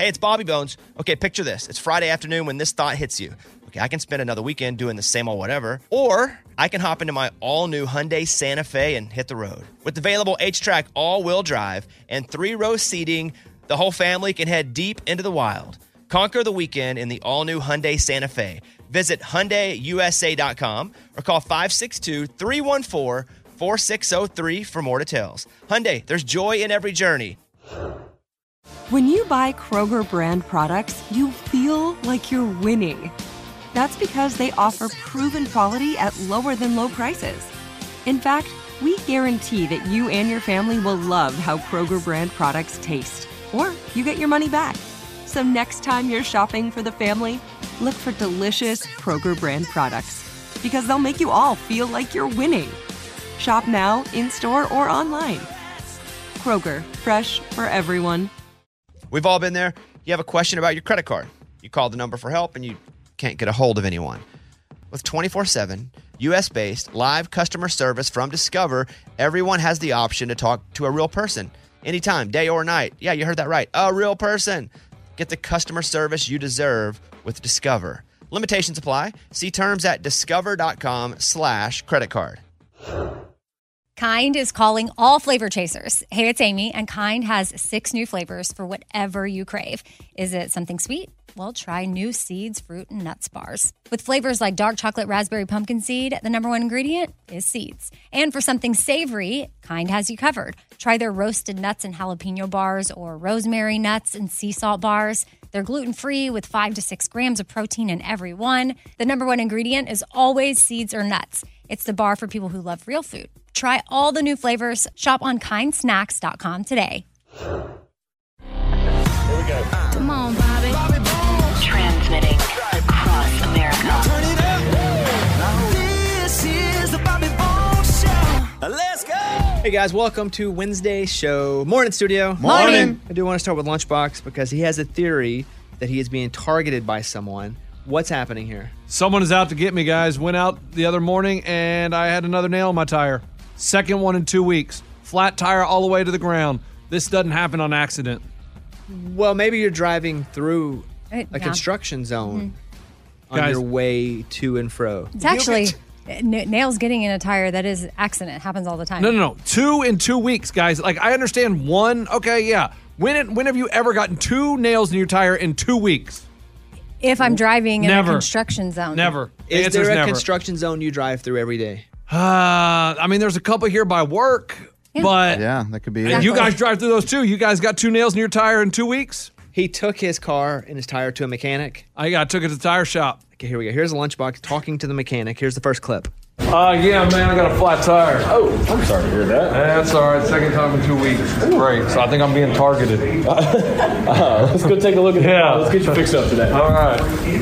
Hey, it's Bobby Bones. Okay, picture this. It's Friday afternoon when this thought hits you. Okay, I can spend another weekend doing the same old whatever, or I can hop into my all-new Hyundai Santa Fe and hit the road. With available H-Track all-wheel drive and 3-row seating, the whole family can head deep into the wild. Conquer the weekend in the all-new Hyundai Santa Fe. Visit HyundaiUSA.com or call 562-314-4603 for more details. Hyundai, there's joy in every journey. When you buy Kroger brand products, you feel like you're winning. That's because they offer proven quality at lower than low prices. In fact, we guarantee that you and your family will love how Kroger brand products taste, or you get your money back. So next time you're shopping for the family, look for delicious Kroger brand products, because they'll make you all feel like you're winning. Shop now, in-store, or online. Kroger, fresh for everyone. We've all been there. You have a question about your credit card. You call the number for help and you can't get a hold of anyone. With 24/7, U.S.-based live customer service from Discover, everyone has the option to talk to a real person anytime, day or night. Yeah, you heard that right. A real person. Get the customer service you deserve with Discover. Limitations apply. See terms at discover.com/credit card. Kind is calling all flavor chasers. Hey, it's Amy, and Kind has 6 new flavors for whatever you crave. Is it something sweet? Well, try new Seeds, Fruit, and Nuts bars. With flavors like dark chocolate raspberry pumpkin seed, the number 1 ingredient is seeds. And for something savory, Kind has you covered. Try their roasted nuts and jalapeno bars or rosemary nuts and sea salt bars. They're gluten-free with 5 to 6 grams of protein in every one. The number 1 ingredient is always seeds or nuts. It's the bar for people who love real food. Try all the new flavors. Shop on kindsnacks.com today. Here we go. Come on, Bobby. Transmitting across America. Turn it up. This is the Bobby Bones Show. Let's go. Hey guys, welcome to Wednesday show. Morning, studio. Morning. I do want to start with Lunchbox because he has a theory that he is being targeted by someone. What's happening here? Someone is out to get me, guys. Went out the other morning and I had another nail in my tire. Second one in 2 weeks. Flat tire all the way to the ground. This doesn't happen on accident. Well, maybe you're driving through a Yeah. construction zone on Guys. your way to and fro. It's actually nails getting in a tire. That is accident. It happens all the time. No. 2 in 2 weeks, guys. Like, I understand one. Okay, yeah. When have you ever gotten 2 nails in your tire in 2 weeks? If I'm driving in Never. a construction zone. Never. The Is answer's there a never. construction zone you drive through every day? I mean, there's a couple here by work, but Yeah, that could be and it. you guys drive through those too. You guys got 2 nails in your tire in 2 weeks? He took his car and his tire to a mechanic. I took it to the tire shop. Okay, here we go. Here's a Lunchbox talking to the mechanic. Here's the first clip. Yeah, man, I got a flat tire. Oh, I'm sorry to hear that. That's all right. Second time in 2 weeks. Great. So I think I'm being targeted. Let's go take a look at Yeah. Let's get you fixed up today. All right.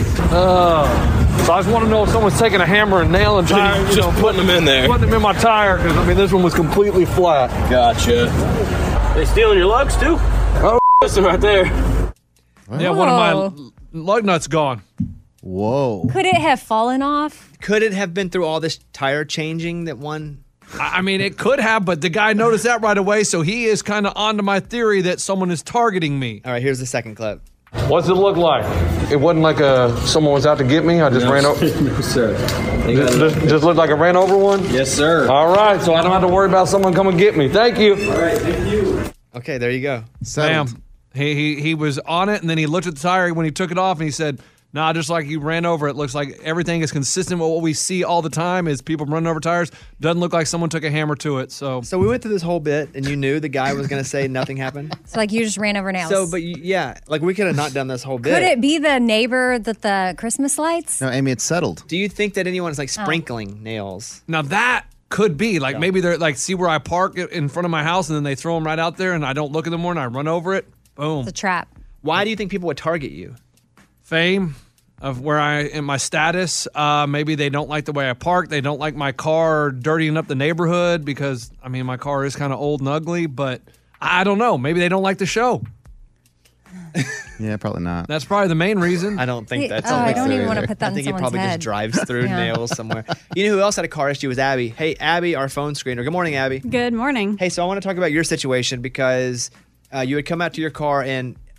So I just want to know if someone's taking a hammer and nailing tires, Just putting them in there. putting them in my tire, because, I mean, this one was completely flat. Gotcha. They stealing your lugs too? Oh. Listen right there. Yeah, one of my lug nuts gone. Whoa. Could it have fallen off? Could it have been through all this tire changing that one? I mean, it could have, but the guy noticed that right away, so he is kind of onto my theory that someone is targeting me. All right, here's the second clip. What's it look like? It wasn't like someone was out to get me. I just ran over. No, sir. Just looked like I ran over one? Yes, sir. All right, so I don't have to worry about someone coming get me. Thank you. All right, thank you. Okay, there you go. Bam. Settled. He was on it, and then he looked at the tire when he took it off, and he said, nah, just like you ran over it. Looks like everything is consistent with what we see all the time is people running over tires. Doesn't look like someone took a hammer to it. So So we went through this whole bit, and you knew the guy was going to say nothing happened. So like you just ran over nails. So, but yeah, like we could have not done this whole bit. could it be the neighbor that the Christmas lights? No, Amy, it's settled. Do you think that anyone is like sprinkling nails? now that could be like maybe they're like see where I park in front of my house, and then they throw them right out there, and I don't look at them more, and I run over it. Boom. It's a trap. Why do you think people would target you? Fame of where I am, my status. Maybe they don't like the way I park. They don't like my car dirtying up the neighborhood because, I mean, my car is kind of old and ugly, but I don't know. Maybe they don't like the show. Yeah, probably not. That's probably the main reason. I don't think that's. I a don't even want to either. put that I in think he someone's probably head. just drives through Yeah. nails somewhere. You know who else had a car issue was Abby. Hey, Abby, our phone screener. Good morning, Abby. Good morning. Hey, so I want to talk about your situation because you had come out to your car and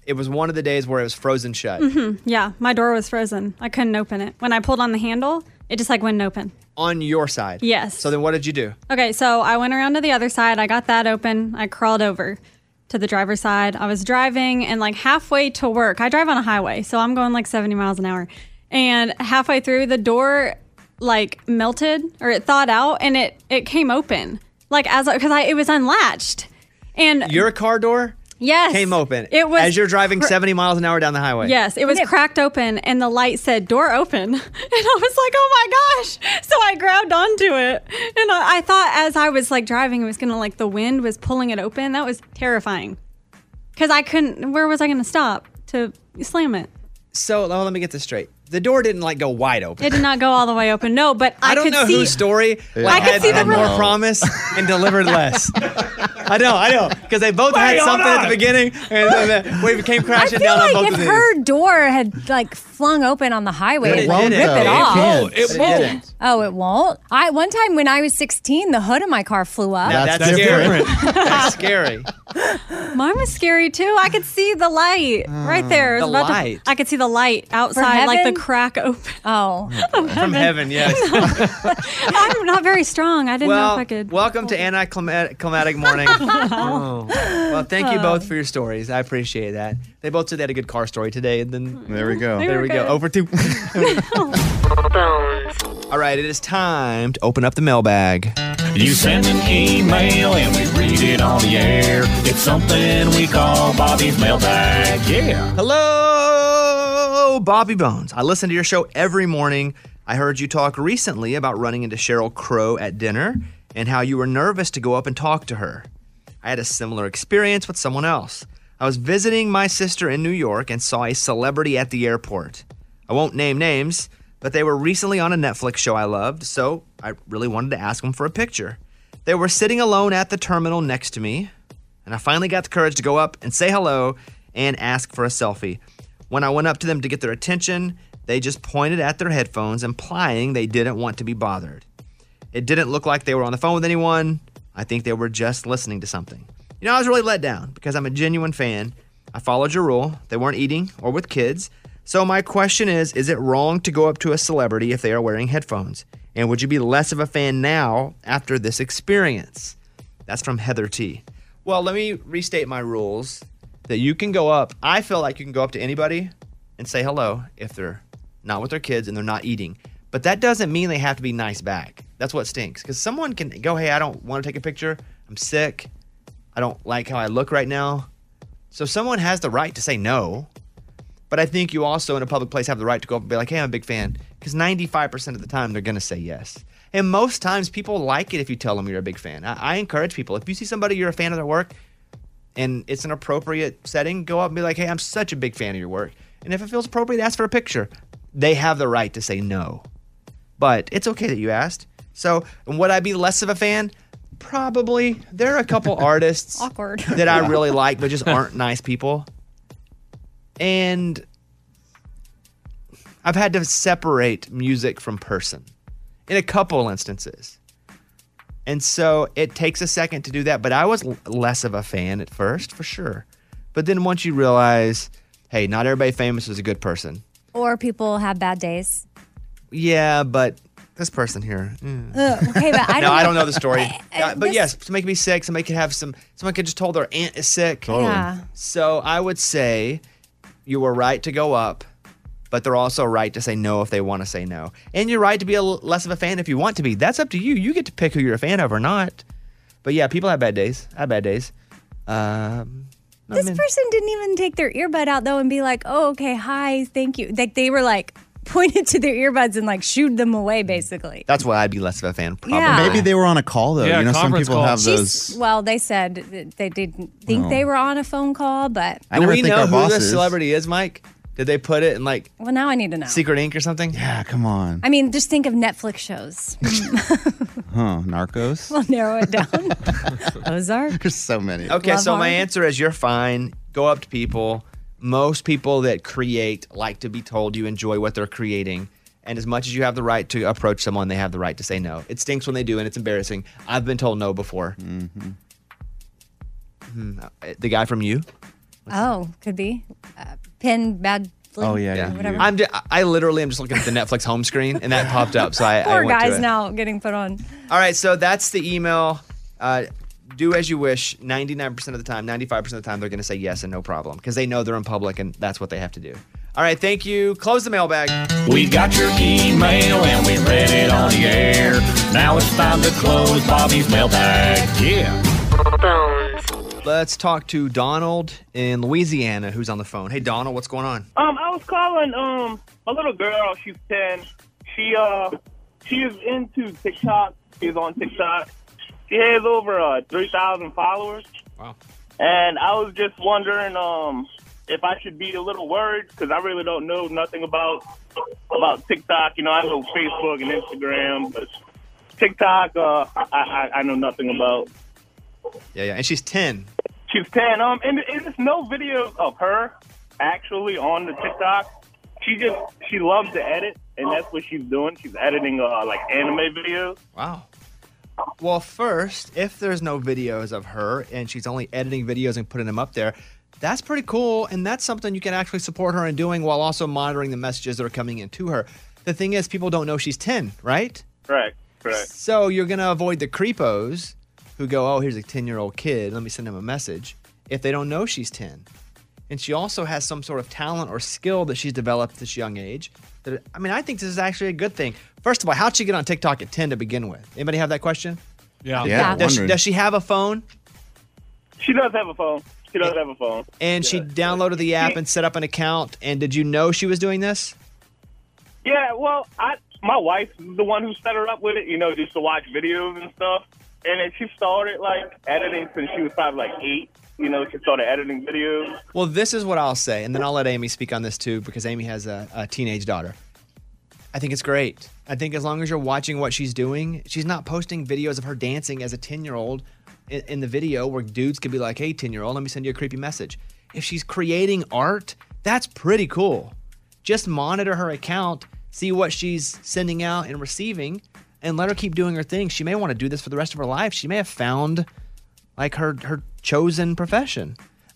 it was one of the days where it was frozen shut. Yeah, my door was frozen. I couldn't open it. When I pulled on the handle, it just like wouldn't open. On your side? Yes. So then what did you do? Okay, so I went around to the other side. I got that open. I crawled over to the driver's side. I was driving, and like halfway to work, I drive on a highway, so I'm going like 70 miles an hour. And halfway through, the door like melted or it thawed out, and it came open like because it was unlatched. And Your car door yes, came open It was as you're driving 70 miles an hour down the highway. Yes, it was cracked open, and the light said "door open," and I was like, "Oh my gosh!" So I grabbed onto it, and I thought as I was like driving, it was gonna like the wind was pulling it open. That was terrifying because I couldn't. Where was I gonna stop to slam it? So let me get this straight. The door didn't like go wide open. It did not go all the way open. No, but I don't could know see. whose story I could see the had more real- promise and delivered less. I know, because they both had something at the beginning, and then we came I crashing feel down on like both if of these. her door had like flung open on the highway, But it it would didn't. rip it It off. can't. It won't. Oh, it won't? One time when I was 16, the hood of my car flew up. Now, That's scary. different. That's scary. Mine was scary too. I could see the light right there. It was The about to- light. I could see the light outside, like the heaven? crack open. Oh. From heaven, yes. I'm not very strong. I didn't know Well, if I could. welcome to anticlimactic morning. Well, thank you both for your stories. I appreciate that. They both said they had a good car story today, and then There we go. there we go. good. Over to. All right, it is time to open up the mailbag. You send an email and we read it on the air. It's something we call Bobby's mailbag. Yeah. Hello, Bobby Bones. I listen to your show every morning. I heard you talk recently about running into Sheryl Crow at dinner and how you were nervous to go up and talk to her. I had a similar experience with someone else. I was visiting my sister in New York and saw a celebrity at the airport. I won't name names, but they were recently on a Netflix show I loved, so I really wanted to ask them for a picture. They were sitting alone at the terminal next to me, and I finally got the courage to go up and say hello and ask for a selfie. When I went up to them to get their attention, they just pointed at their headphones, implying they didn't want to be bothered. It didn't look like they were on the phone with anyone. I think they were just listening to something. You know, I was really let down because I'm a genuine fan. I followed your rule. They weren't eating or with kids. So my question is it wrong to go up to a celebrity if they are wearing headphones? And would you be less of a fan now after this experience? That's from Heather T. Well, let me restate my rules that you can go up. I feel like you can go up to anybody and say hello if they're not with their kids and they're not eating. But that doesn't mean they have to be nice back. That's what stinks. Because someone can go, hey, I don't want to take a picture. I'm sick. I don't like how I look right now. So someone has the right to say no. But I think you also in a public place have the right to go up and be like, hey, I'm a big fan. Because 95% of the time they're going to say yes. And most times people like it if you tell them you're a big fan. I encourage people. If you see somebody you're a fan of their work and it's an appropriate setting, go up and be like, hey, I'm such a big fan of your work. And if it feels appropriate, ask for a picture. They have the right to say no. But it's okay that you asked. So would I be less of a fan? Probably. There are a couple artists Awkward. that I really like, but just aren't nice people. And I've had to separate music from person in a couple instances. And so it takes a second to do that. But I was less of a fan at first, for sure. But then once you realize, hey, not everybody famous is a good person. Or people have bad days. Yeah, but this person here. Okay, but I don't No, I don't know the story. But this- yes, somebody could be sick. Somebody could have someone could just told their aunt is sick. Yeah. So I would say you were right to go up, but they're also right to say no if they want to say no. And you're right to be less of a fan if you want to be. That's up to you. You get to pick who you're a fan of or not. But yeah, people have bad days. I have bad days. This person didn't even take their earbud out though and be like, "Oh, okay, hi, thank you." Like they were like pointed to their earbuds and like shooed them away, basically. That's why I'd be less of a fan. Probably. Yeah. Maybe they were on a call though. Yeah, you know, some conference people call. have those. Well, they said that they didn't think they were on a phone call, but I Do never we think know our who the bosses. celebrity is, Mike? Did they put it in like well, now I need to know. Secret Ink or something? Yeah, come on. I mean, just think of Netflix shows. Narcos. We'll narrow it down. Ozark. There's so many. Okay, Love so my hard. answer is you're fine. Go up to people. Most people that create like to be told you enjoy what they're creating. And as much as you have the right to approach someone, they have the right to say no. It stinks when they do, and it's embarrassing. I've been told no before. The guy from You? Oh, could be. Pin bad. Oh, yeah. Whatever. I literally am just looking at the Netflix home screen, and that popped up. So I Poor went to guys it. now getting put on. All right, so that's the email. Do as you wish. 99% of the time, 95% of the time, they're going to say yes and no problem because they know they're in public and that's what they have to do. All right, thank you. Close the mailbag. We got your email and we read it on the air. Now it's time to close Bobby's mailbag. Yeah. Let's talk to Donald in Louisiana who's on the phone. Hey, Donald, what's going on? I was calling a little girl. She's 10. She is into TikTok. She's on TikTok. She has over 3,000 followers. Wow. And I was just wondering if I should be a little worried because I really don't know nothing about TikTok. You know, I know Facebook and Instagram, but TikTok I know nothing about. Yeah, and she's 10. She's 10. And there's no videos of her actually on the TikTok. She loves to edit, and that's what she's doing. She's editing like anime videos. Wow. Well, first, if there's no videos of her and she's only editing videos and putting them up there, that's pretty cool, and that's something you can actually support her in doing while also monitoring the messages that are coming in to her. The thing is, people don't know she's 10, right? Right. So you're going to avoid the creepos who go, oh, here's a 10-year-old kid, let me send him a message, if they don't know she's 10. And she also has some sort of talent or skill that she's developed at this young age. I think this is actually a good thing. First of all, how'd she get on TikTok at 10 to begin with? Anybody have that question? Yeah. Does she have a phone? She does have a phone. And she downloaded the app and set up an account. And did you know she was doing this? Yeah, well, my wife is the one who set her up with it, you know, just to watch videos and stuff. And then she started, like, editing since she was probably, like, 8. You know, she started editing videos. Well, this is what I'll say, and then I'll let Amy speak on this, too, because Amy has a teenage daughter. I think it's great. I think as long as you're watching what she's doing, she's not posting videos of her dancing as a 10-year-old in the video where dudes could be like, hey, 10-year-old, let me send you a creepy message. If she's creating art, that's pretty cool. Just monitor her account, see what she's sending out and receiving, and let her keep doing her thing. She may want to do this for the rest of her life. She may have found, like, her chosen profession.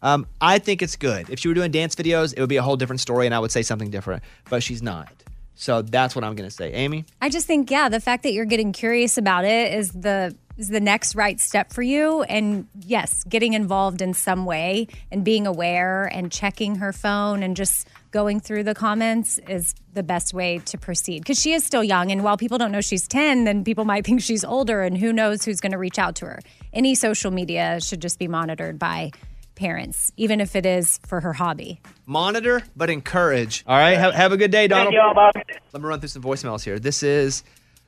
I think it's good. If she were doing dance videos, it would be a whole different story, and I would say something different. But she's not. So that's what I'm going to say. Amy? I just think, the fact that you're getting curious about it is the next right step for you. And yes, getting involved in some way and being aware and checking her phone and just going through the comments is the best way to proceed. Because she is still young. And while people don't know she's 10, then people might think she's older. And who knows who's going to reach out to her. Any social media should just be monitored by parents, even if it is for her hobby. Monitor, but encourage. All right, have a good day, Donald. Thank you, Bob. Let me run through some voicemails here. This is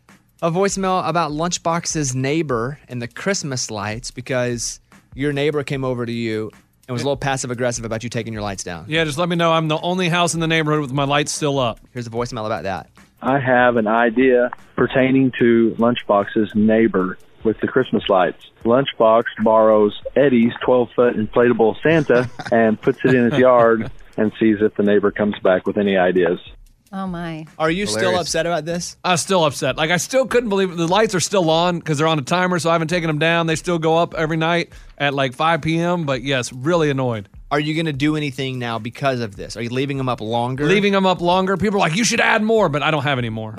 a voicemail about Lunchbox's neighbor and the Christmas lights because your neighbor came over to you and was a little passive-aggressive about you taking your lights down. Yeah, just let me know. I'm the only house in the neighborhood with my lights still up. Here's a voicemail about that. I have an idea pertaining to Lunchbox's neighbor with the Christmas lights. Lunchbox borrows Eddie's 12-foot inflatable Santa and puts it in his yard and sees if the neighbor comes back with any ideas. Oh, my. Are you still upset about this? I'm still upset. Like, I still couldn't believe it. The lights are still on because they're on a timer, so I haven't taken them down. They still go up every night at like 5 p.m., but yes, really annoyed. Are you going to do anything now because of this? Are you leaving them up longer? Leaving them up longer. People are like, you should add more, but I don't have any more.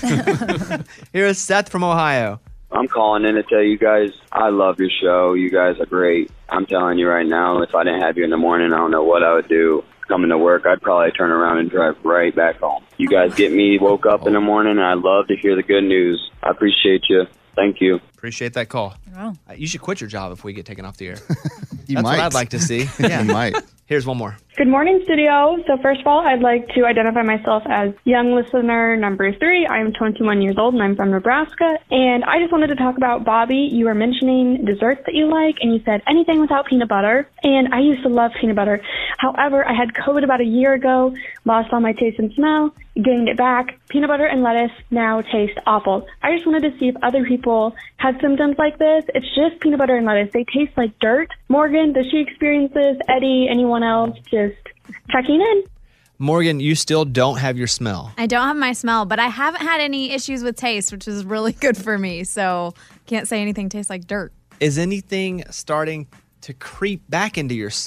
Oh. Here's Seth from Ohio. I'm calling in to tell you guys I love your show. You guys are great. I'm telling you right now, if I didn't have you in the morning, I don't know what I would do. Coming to work, I'd probably turn around and drive right back home. You guys get me woke up in the morning, and I love to hear the good news. I appreciate you. Thank you. Appreciate that call. Wow. You should quit your job if we get taken off the air. You That's might. what I'd like to see. Yeah. You might. Here's one more. Good morning, studio. So first of all, I'd like to identify myself as young listener number 3. I'm 21 years old and I'm from Nebraska. And I just wanted to talk about Bobby. You were mentioning desserts that you like and you said anything without peanut butter. And I used to love peanut butter. However, I had COVID about a year ago, lost all my taste and smell, gained it back. Peanut butter and lettuce now taste awful. I just wanted to see if other people had symptoms like this. It's just peanut butter and lettuce. They taste like dirt. Morgan, does she experience this? Eddie, anyone else? Just checking in. Morgan, you still don't have your smell. I don't have my smell, but I haven't had any issues with taste, which is really good for me. So can't say anything tastes like dirt. Is anything starting to creep back into your smell?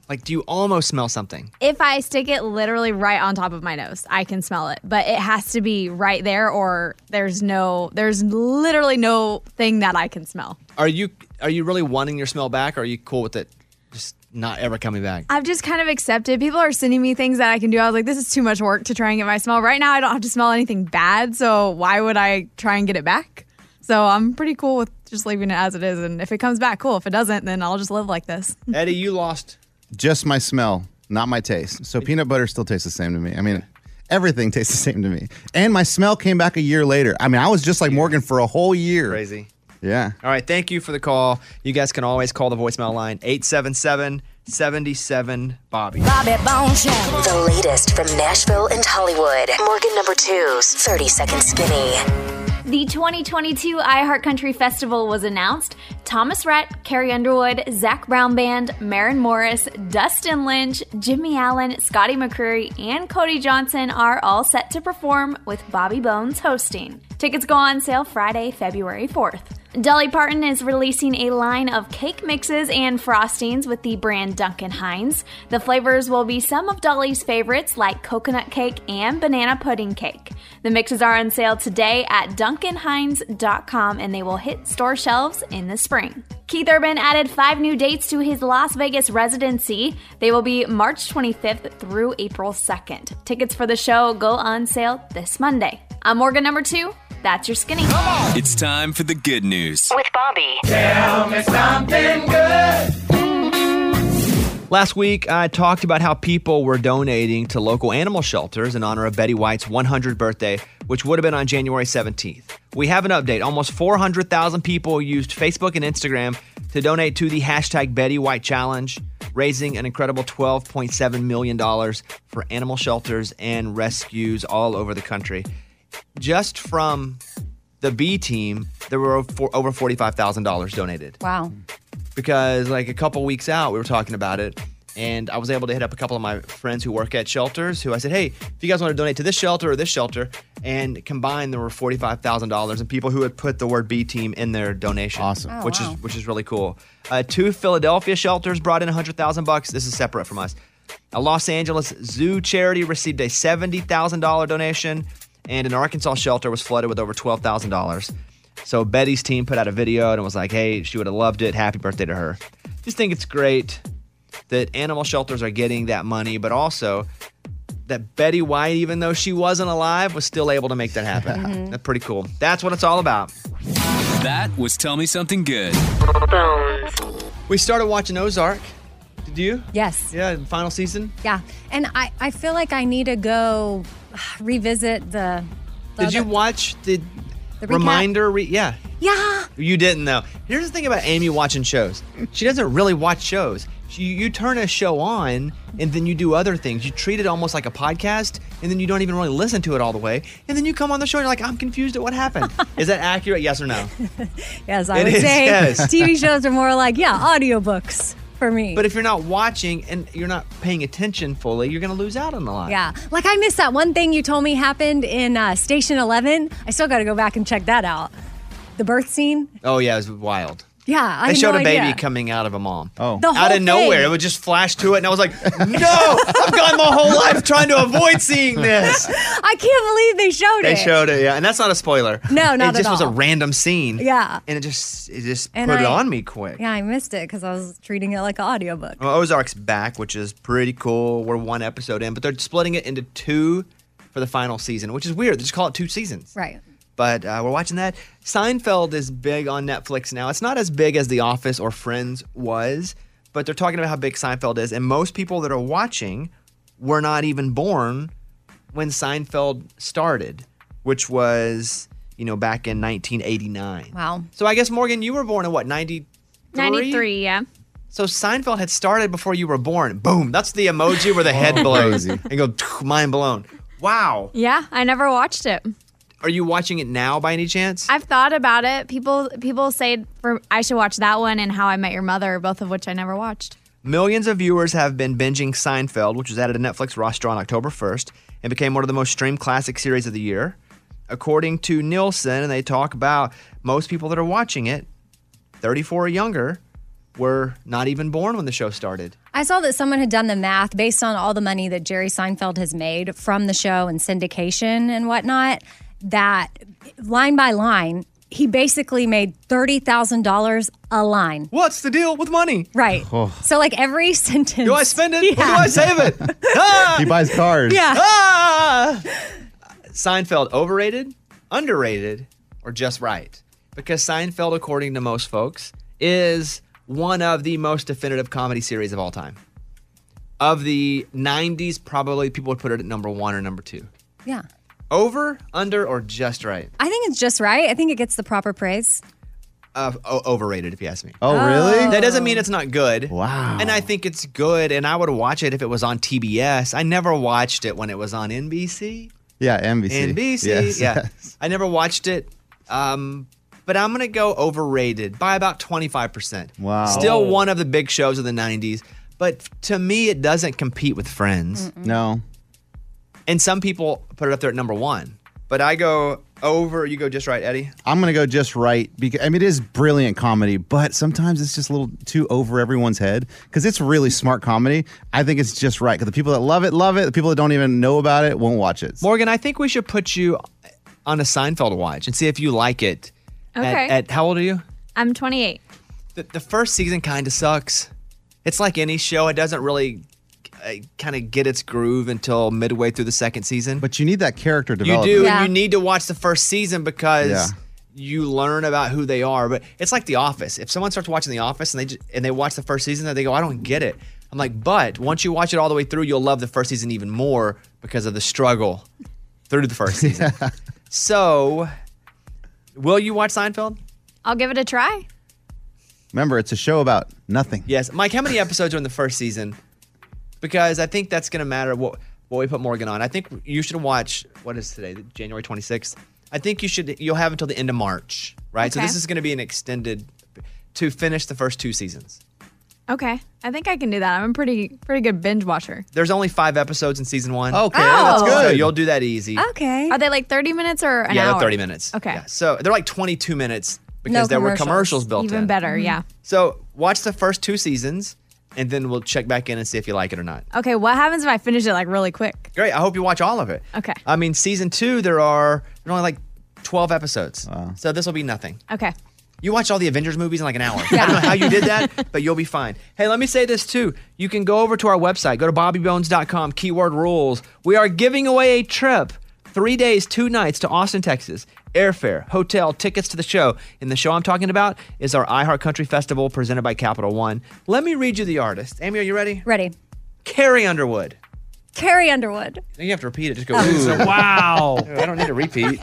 Like, do you almost smell something? If I stick it literally right on top of my nose, I can smell it. But it has to be right there, or there's literally no thing that I can smell. Are you really wanting your smell back, or are you cool with it just not ever coming back? I've just kind of accepted. People are sending me things that I can do. I was like, this is too much work to try and get my smell. Right now, I don't have to smell anything bad, so why would I try and get it back? So I'm pretty cool with just leaving it as it is. And if it comes back, cool. If it doesn't, then I'll just live like this. Eddie, you lost... Just my smell, not my taste. So peanut butter still tastes the same to me. I mean, everything tastes the same to me. And my smell came back a year later. I mean, I was just like Morgan for a whole year. Crazy. Yeah. All right, thank you for the call. You guys can always call the voicemail line, 877-77-BOBBY. Bobby Bones Show. The latest from Nashville and Hollywood. Morgan number 2's 30-Second Skinny. The 2022 iHeartCountry Festival was announced. Thomas Rhett, Carrie Underwood, Zac Brown Band, Maren Morris, Dustin Lynch, Jimmy Allen, Scotty McCreery, and Cody Johnson are all set to perform with Bobby Bones hosting. Tickets go on sale Friday, February 4th. Dolly Parton is releasing a line of cake mixes and frostings with the brand Duncan Hines. The flavors will be some of Dolly's favorites like coconut cake and banana pudding cake. The mixes are on sale today at DuncanHines.com and they will hit store shelves in the spring. Keith Urban added 5 new dates to his Las Vegas residency. They will be March 25th through April 2nd. Tickets for the show go on sale this Monday. I'm Morgan number 2. That's your skinny. It's time for the good news. With Bobby. Tell me something good. Last week, I talked about how people were donating to local animal shelters in honor of Betty White's 100th birthday, which would have been on January 17th. We have an update. Almost 400,000 people used Facebook and Instagram to donate to the hashtag Betty White Challenge, raising an incredible $12.7 million for animal shelters and rescues all over the country. Just from the B team, there were over $45,000 donated. Wow. Because like a couple weeks out, we were talking about it, and I was able to hit up a couple of my friends who work at shelters who I said, hey, if you guys want to donate to this shelter or this shelter, and combined there were $45,000 and people who had put the word B team in their donation. Awesome. Oh, which wow. is really cool. 2 Philadelphia shelters brought in $100,000. This is separate from us. A Los Angeles zoo charity received a $70,000 donation. And an Arkansas shelter was flooded with over $12,000. So Betty's team put out a video and was like, hey, she would have loved it. Happy birthday to her. Just think it's great that animal shelters are getting that money, but also that Betty White, even though she wasn't alive, was still able to make that happen. That's pretty cool. That's what it's all about. That was Tell Me Something Good. We started watching Ozark. Did you? Yes. Yeah, final season. Yeah. And I feel like I need to go revisit the Did you watch the recap? reminder? Yeah. Yeah. You didn't, though. Here's the thing about Amy watching shows. She doesn't really watch shows. You turn a show on, and then you do other things. You treat it almost like a podcast, and then you don't even really listen to it all the way. And then you come on the show, and you're like, I'm confused at what happened. Is that accurate? Yes or no? Yes, I It would is, say yes. TV shows are more like, audiobooks for me. But if you're not watching and you're not paying attention fully, you're going to lose out on a lot. Yeah. Like I missed that one thing you told me happened in Station 11. I still got to go back and check that out. The birth scene. Oh, yeah, it was wild. Yeah, I They had showed no a baby idea. coming out of a mom. Oh. The whole Out of thing. nowhere. It would just flash to it, and I was like, no! I've gone my whole life trying to avoid seeing this. I can't believe they showed They it. showed it, yeah. And that's not a spoiler. No, not It just at was a all. random scene. Yeah. And it just And put it I- on me quick. Yeah, I missed it because I was treating it like an audiobook. Well, Ozark's back, which is pretty cool. We're 1 episode in, but they're splitting it into 2 for the final season, which is weird. They just call it 2 seasons. Right. But we're watching that. Seinfeld is big on Netflix now. It's not as big as The Office or Friends was, but they're talking about how big Seinfeld is. And most people that are watching were not even born when Seinfeld started, which was, back in 1989. Wow. So I guess, Morgan, you were born in what, 93? 93, yeah. So Seinfeld had started before you were born. Boom. That's the emoji where the head blows. And you go, mind blown. Wow. Yeah, I never watched it. Are you watching it now by any chance? I've thought about it. People say I should watch that one and How I Met Your Mother, both of which I never watched. Millions of viewers have been binging Seinfeld, which was added to Netflix roster on October 1st and became one of the most streamed classic series of the year. According to Nielsen, and they talk about most people that are watching it, 34 or younger, were not even born when the show started. I saw that someone had done the math based on all the money that Jerry Seinfeld has made from the show and syndication and whatnot, that line by line, he basically made $30,000 a line. What's the deal with money? Right. Oh. So like every sentence. Do I spend it or do I save it? He buys cars. Yeah. Seinfeld, overrated, underrated, or just right? Because Seinfeld, according to most folks, is one of the most definitive comedy series of all time. Of the 90s, probably people would put it at number 1 or number 2. Yeah. Over, under, or just right? I think it's just right. I think it gets the proper praise. Overrated, if you ask me. Oh, really? That doesn't mean it's not good. Wow. And I think it's good, and I would watch it if it was on TBS. I never watched it when it was on NBC. Yeah, NBC. NBC, Yes, yeah. yes. I never watched it, but I'm going to go overrated by about 25%. Wow. Still one of the big shows of the 90s, but to me, it doesn't compete with Friends. No. And some people put it up there at number 1. But I go over, you go just right, Eddie? I'm going to go just right. Because I mean, it is brilliant comedy, but sometimes it's just a little too over everyone's head because it's really smart comedy. I think it's just right because the people that love it, love it. The people that don't even know about it won't watch it. Morgan, I think we should put you on a Seinfeld watch and see if you like it. Okay. At how old are you? I'm 28. The first season kind of sucks. It's like any show. It doesn't really kind of get its groove until midway through the second season. But you need that character You development. do, Yeah. and you need to watch the first season because Yeah. you learn about who they are. But it's like The Office. If someone starts watching The Office and they watch the first season, they go, I don't get it. I'm like, but once you watch it all the way through, you'll love the first season even more because of the struggle through the first season. So, will you watch Seinfeld? I'll give it a try. Remember, it's a show about nothing. Yes. Mike, how many episodes are in the first season? Because I think that's going to matter what we put Morgan on. I think you should watch, what is today, January 26th? I think you'll have until the end of March, right? So Okay. this is going to be an extended, to finish the first 2 seasons. Okay. I think I can do that. I'm a pretty good binge watcher. There's only 5 episodes in season 1. Okay, that's Oh. good. So you'll do that easy. Okay. Are they like 30 minutes or an Yeah, hour? they're 30 minutes. Okay. Yeah. So they're like 22 minutes because No there were commercials. commercials built Even in. better, yeah. So watch the first 2 seasons, and then we'll check back in and see if you like it or not. Okay, what happens if I finish it like really quick? Great. I hope you watch all of it. Okay. I mean, season 2, there are only like 12 episodes. So this will be nothing. Okay. You watch all the Avengers movies in like an hour. I don't know how you did that, but you'll be fine. Hey, let me say this too. You can go over to our website, go to bobbybones.com, keyword rules. We are giving away a trip, 3 days, 2 nights to Austin, Texas. Airfare, hotel, tickets to the show. And the show I'm talking about is our iHeart Country Festival presented by Capital One. Let me read you the artist. Amy, are you ready? Ready. Carrie Underwood. Carrie Underwood. You have to repeat it. Just go, ooh. Wow. I don't need to repeat.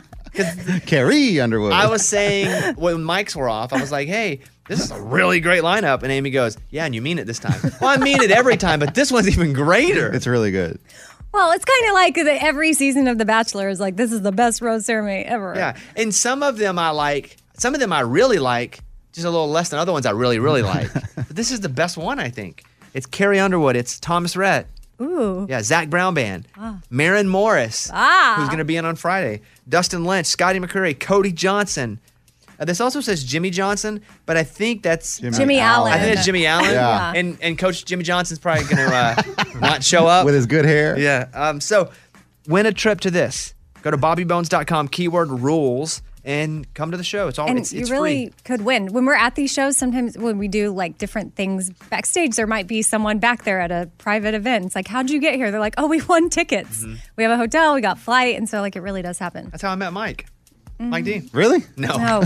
Carrie Underwood. I was saying when mics were off, I was like, hey, this is a really great lineup. And Amy goes, yeah, and you mean it this time. Well, I mean it every time, but this one's even greater. It's really good. Well, it's kind of like every season of The Bachelor is like, this is the best rose ceremony ever. Yeah. And some of them I like, some of them I really like, just a little less than other ones I really, really like. But this is the best one, I think. It's Carrie Underwood. It's Thomas Rhett. Ooh. Yeah, Zach Brown Band. Maren Morris, who's going to be in on Friday. Dustin Lynch, Scotty McCreery, Cody Johnson. This also says Jimmy Johnson, but I think that's Jimmy Allen. I think it's Jimmy Allen. Yeah. And Coach Jimmy Johnson's probably going to not show up. With his good hair. Yeah. So win a trip to this. Go to bobbybones.com, keyword rules, and come to the show. It's all And it's you really free. could win. When we're at these shows, sometimes when we do like different things backstage, there might be someone back there at a private event. It's like, how'd you get here? They're like, oh, we won tickets. Mm-hmm. We have a hotel, we got flight. And so like it really does happen. That's how I met Mike. Mike D. Really? No. No.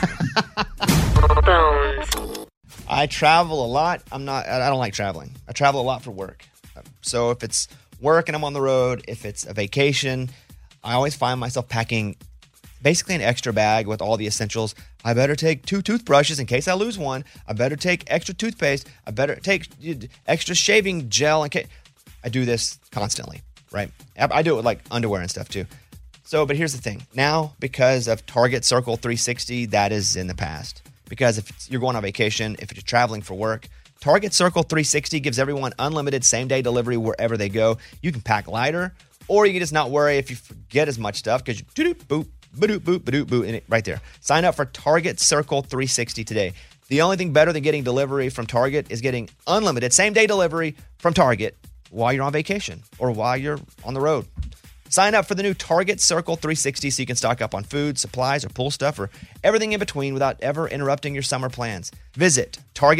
I travel a lot. I don't like traveling. I travel a lot for work. So if it's work and I'm on the road, if it's a vacation, I always find myself packing basically an extra bag with all the essentials. I better take 2 toothbrushes in case I lose one. I better take extra toothpaste. I better take extra shaving gel in case. I do this constantly, right? I do it with like underwear and stuff too. So, but here's the thing. Now, because of Target Circle 360, that is in the past. Because if you're going on vacation, if you're traveling for work, Target Circle 360 gives everyone unlimited same-day delivery wherever they go. You can pack lighter, or you can just not worry if you forget as much stuff because you boop, ba-doop, boop, ba-doop, boop, and it right there. Sign up for Target Circle 360 today. The only thing better than getting delivery from Target is getting unlimited same-day delivery from Target while you're on vacation or while you're on the road. Sign up for the new Target Circle 360 so you can stock up on food, supplies, or pool stuff, or everything in between without ever interrupting your summer plans. Visit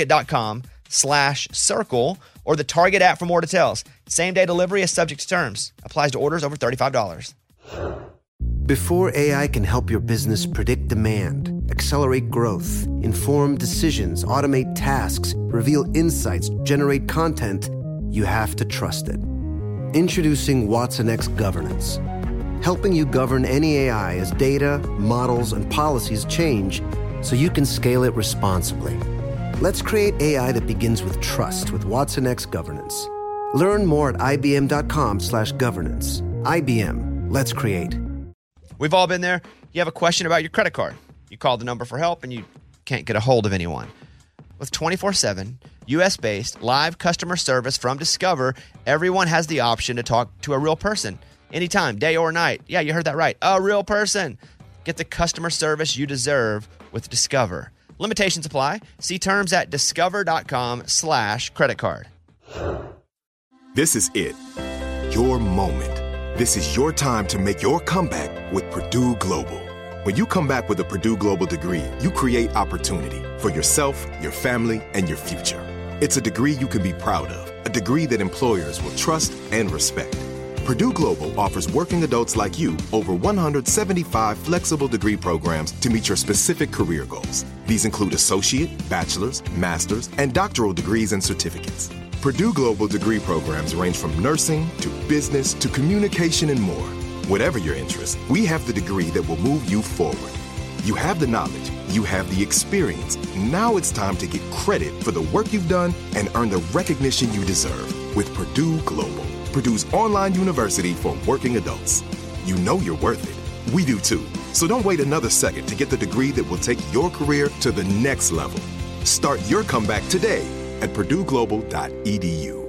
target.com/circle or the Target app for more details. Same-day delivery is subject to terms. Applies to orders over $35. Before AI can help your business predict demand, accelerate growth, inform decisions, automate tasks, reveal insights, generate content, you have to trust it. Introducing watsonx Governance, helping you govern any AI as data, models, and policies change so you can scale it responsibly. Let's create AI that begins with trust with watsonx Governance. Learn more at ibm.com/governance. IBM, let's create. We've all been there. You have a question about your credit card. You call the number for help and you can't get a hold of anyone. With 24/7, U.S.-based live customer service from Discover, everyone has the option to talk to a real person anytime, day or night. Yeah, you heard that right. A real person. Get the customer service you deserve with Discover. Limitations apply. See terms at discover.com/creditcard. This is it. Your moment. This is your time to make your comeback with Purdue Global. When you come back with a Purdue Global degree, you create opportunity for yourself, your family, and your future. It's a degree you can be proud of, a degree that employers will trust and respect. Purdue Global offers working adults like you over 175 flexible degree programs to meet your specific career goals. These include associate, bachelor's, master's, and doctoral degrees and certificates. Purdue Global degree programs range from nursing to business to communication and more. Whatever your interest, we have the degree that will move you forward. You have the knowledge, you have the experience. Now it's time to get credit for the work you've done and earn the recognition you deserve with Purdue Global, Purdue's online university for working adults. You know you're worth it. We do too. So don't wait another second to get the degree that will take your career to the next level. Start your comeback today at purdueglobal.edu.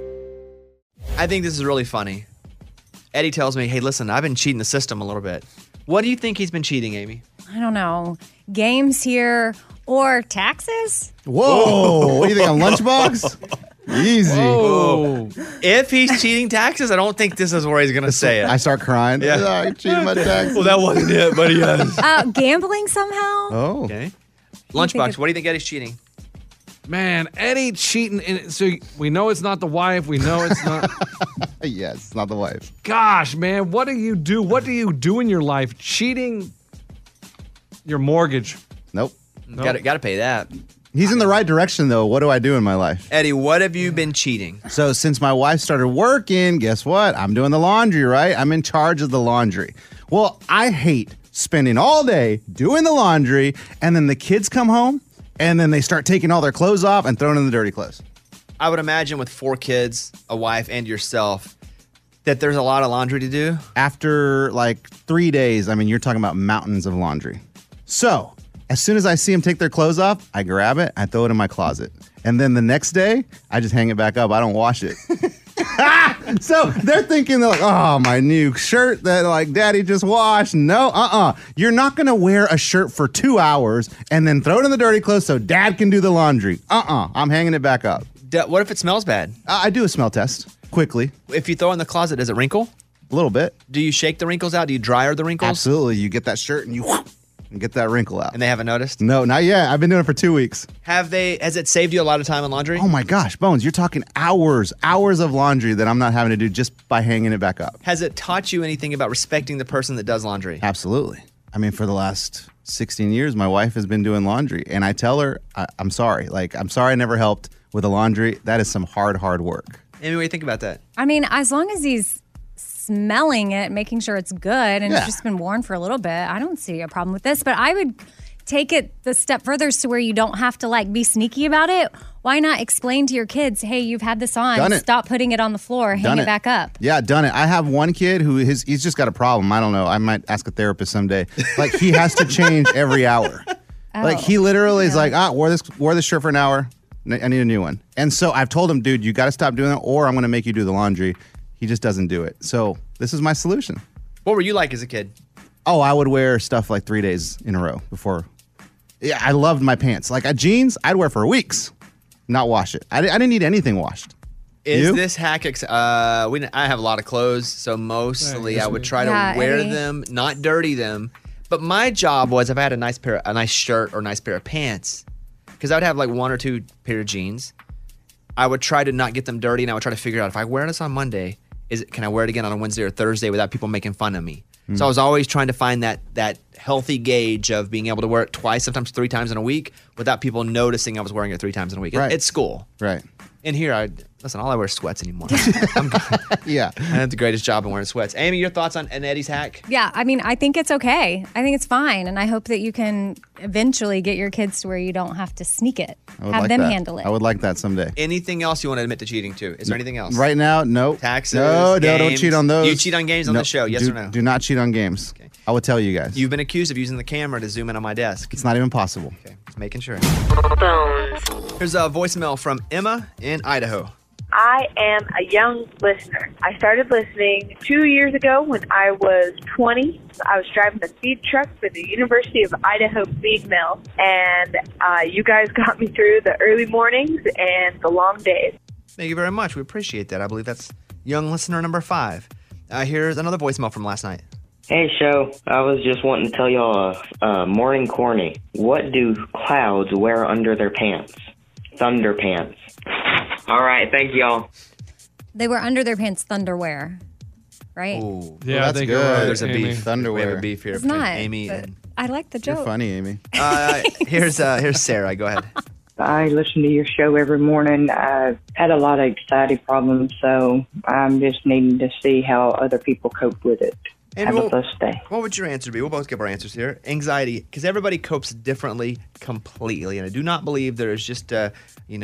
I think this is really funny. Eddie tells me, hey, listen, I've been cheating the system a little bit. What do you think he's been cheating, Amy? I don't know. Games here or taxes? Whoa. What do you think, on Lunchbox? Easy. Whoa. If he's cheating taxes, I don't think this is where he's going to say it. I start crying. Yeah. I cheated my taxes. Well, that wasn't it, but yes. Gambling somehow? Oh. Okay. Lunchbox, what do you think Eddie's cheating? Man, Eddie cheating. So we know it's not the wife. We know it's not. Yes, it's not the wife. Gosh, man, what do you do? What do you do in your life? Cheating your mortgage. Nope. Got to pay that. He's in the right direction, though. What do I do in my life? Eddie, what have you been cheating? So since my wife started working, guess what? I'm doing the laundry, right? I'm in charge of the laundry. Well, I hate spending all day doing the laundry, and then the kids come home, and then they start taking all their clothes off and throwing in the dirty clothes. I would imagine with 4 kids, a wife, and yourself, that there's a lot of laundry to do. After like 3 days, I mean, you're talking about mountains of laundry. So as soon as I see them take their clothes off, I grab it, I throw it in my closet. And then the next day, I just hang it back up. I don't wash it. So they're thinking, they're like, oh, my new shirt that like daddy just washed. No, You're not going to wear a shirt for 2 hours and then throw it in the dirty clothes so dad can do the laundry. I'm hanging it back up. What if it smells bad? I do a smell test quickly. If you throw it in the closet, does it wrinkle? A little bit. Do you shake the wrinkles out? Do you dryer the wrinkles? Absolutely. You get that shirt and you get that wrinkle out. And they haven't noticed? No, not yet. I've been doing it for 2 weeks. Has it saved you a lot of time in laundry? Oh my gosh, Bones, you're talking hours of laundry that I'm not having to do just by hanging it back up. Has it taught you anything about respecting the person that does laundry? Absolutely. I mean, for the last 16 years, my wife has been doing laundry, and I tell her, I'm sorry. Like, I'm sorry I never helped with the laundry. That is some hard work. Amy, what do you think about that? I mean, as long as he's smelling it, making sure it's good, and it's just been worn for a little bit, I don't see a problem with this. But I would take it the step further to where you don't have to like be sneaky about it. Why not explain to your kids, hey, you've had this on, Done it. Stop putting it on the floor, hang it back up. Yeah, done it. I have one kid who he's just got a problem. I don't know. I might ask a therapist someday. Like, he has to change every hour. Like, he literally is like, wore this shirt for an hour. I need a new one. And so I've told him, dude, you got to stop doing that, or I'm going to make you do the laundry. He just doesn't do it. So this is my solution. What were you like as a kid? Oh, I would wear stuff like 3 days in a row before Yeah, I loved my pants. Like jeans, I'd wear for weeks, not wash it. I didn't need anything washed. Is You? this hack? I have a lot of clothes, so mostly I would try to wear Eddie. them, not dirty them. But my job was if I had a nice shirt or a nice pair of pants, because I would have like 1 or 2 pair of jeans. I would try to not get them dirty, and I would try to figure out if I wear this on Monday, can I wear it again on a Wednesday or Thursday without people making fun of me? So I was always trying to find that healthy gauge of being able to wear it twice, sometimes 3 times in a week, without people noticing I was wearing it 3 times in a week. Right. At school. Right. And here, all I wear is sweats anymore. I'm good. Yeah. I have the greatest job in wearing sweats. Amy, your thoughts on an Eddie's hack? Yeah, I mean, I think it's okay. I think it's fine. And I hope that you can eventually get your kids to where you don't have to sneak it. I would Have like them that. handle it. I would like that someday. Anything else you want to admit to cheating to? Is there anything else? Right now, no. Taxes, No, don't games. cheat on those. You cheat on games on the show, yes do, or no? Do not cheat on games. Okay. I would tell you guys. You've been accused of using the camera to zoom in on my desk. It's not even possible. Okay, just making sure. Here's a voicemail from Emma in Idaho. I am a young listener. I started listening 2 years ago when I was 20. I was driving a feed truck for the University of Idaho feed mill, and you guys got me through the early mornings and the long days. Thank you very much. We appreciate that. I believe that's young listener number 5. Here's another voicemail from last night. Hey, show. I was just wanting to tell y'all morning corny. What do clouds wear under their pants? Thunder pants. All right. Thank y'all. They were under their pants thunderwear, right? Ooh. Yeah, I think you're right, There's a Amy. beef. Thunderwear. We have a beef here It's between not. Amy but and... I like the joke. You're funny, Amy. Here's Sarah. Go ahead. I listen to your show every morning. I've had a lot of anxiety problems, so I'm just needing to see how other people cope with it. Have a blessed day. What would your answer be? We'll both give our answers here. Anxiety, because everybody copes differently completely. And I do not believe there is just a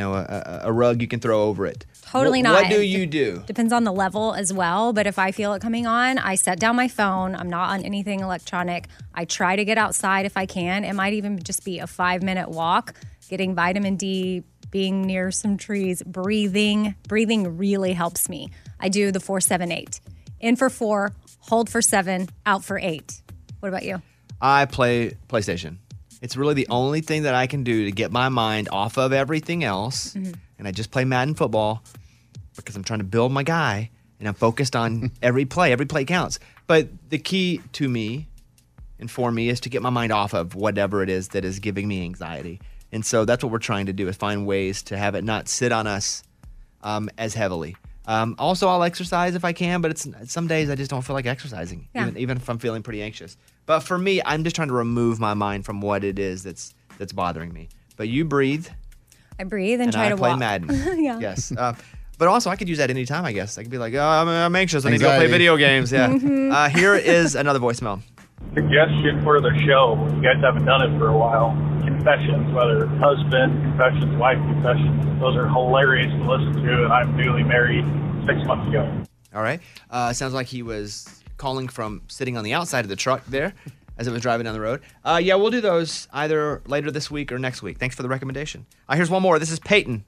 rug you can throw over it. Totally not. What do you do? Depends on the level as well. But if I feel it coming on, I set down my phone. I'm not on anything electronic. I try to get outside if I can. It might even just be a 5-minute walk, getting vitamin D, being near some trees, breathing. Breathing really helps me. I do the 4-7-8. In for 4, hold for 7, out for 8. What about you? I play PlayStation. It's really the only thing that I can do to get my mind off of everything else. Mm-hmm. And I just play Madden football because I'm trying to build my guy and I'm focused on every play. Every play counts. But the key to me and for me is to get my mind off of whatever it is that is giving me anxiety. And so that's what we're trying to do, is find ways to have it not sit on us as heavily. Also, I'll exercise if I can, but some days I just don't feel like exercising, even if I'm feeling pretty anxious. But for me, I'm just trying to remove my mind from what it is that's bothering me. But you breathe. I breathe and try I to play walk. Madden. Yeah. Yes. But also, I could use that anytime, I guess. I could be like, oh, I'm anxious. I need to go play Anxiety. video games. Yeah. Mhm. Here is another voicemail. Suggestion for the show. You guys haven't done it for a while. Confessions, whether husband confessions, wife confessions. Those are hilarious to listen to, and I'm newly married 6 months ago. All right. Sounds like he was calling from sitting on the outside of the truck there as it was driving down the road. Yeah, we'll do those either later this week or next week. Thanks for the recommendation. Here's one more. This is Peyton.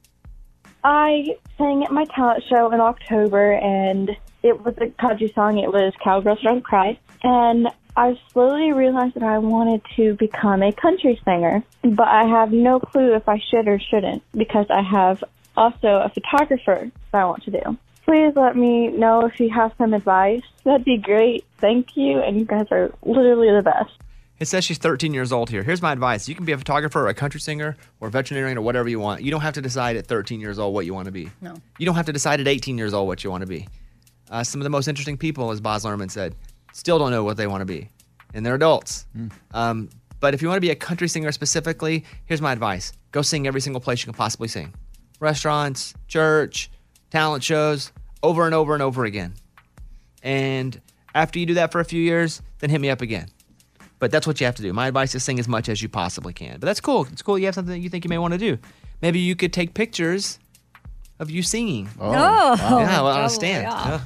I sang at my talent show in October, and it was a country song. It was Cowgirls Don't Cry. And I slowly realized that I wanted to become a country singer, but I have no clue if I should or shouldn't, because I have also a photographer that I want to do. Please let me know if you have some advice. That'd be great. Thank you, and you guys are literally the best. It says she's 13 years old here. Here's my advice. You can be a photographer or a country singer or a veterinarian or whatever you want. You don't have to decide at 13 years old what you want to be. No. You don't have to decide at 18 years old what you want to be. Some of the most interesting people, as Baz Luhrmann said, still don't know what they want to be. And they're adults. But if you want to be a country singer specifically, here's my advice. Go sing every single place you can possibly sing. Restaurants, church, talent shows, over and over and over again. And after you do that for a few years, then hit me up again. But that's what you have to do. My advice is sing as much as you possibly can. But that's cool. It's cool you have something that you think you may want to do. Maybe you could take pictures of you singing. Oh, wow. Yeah, well, on a stand.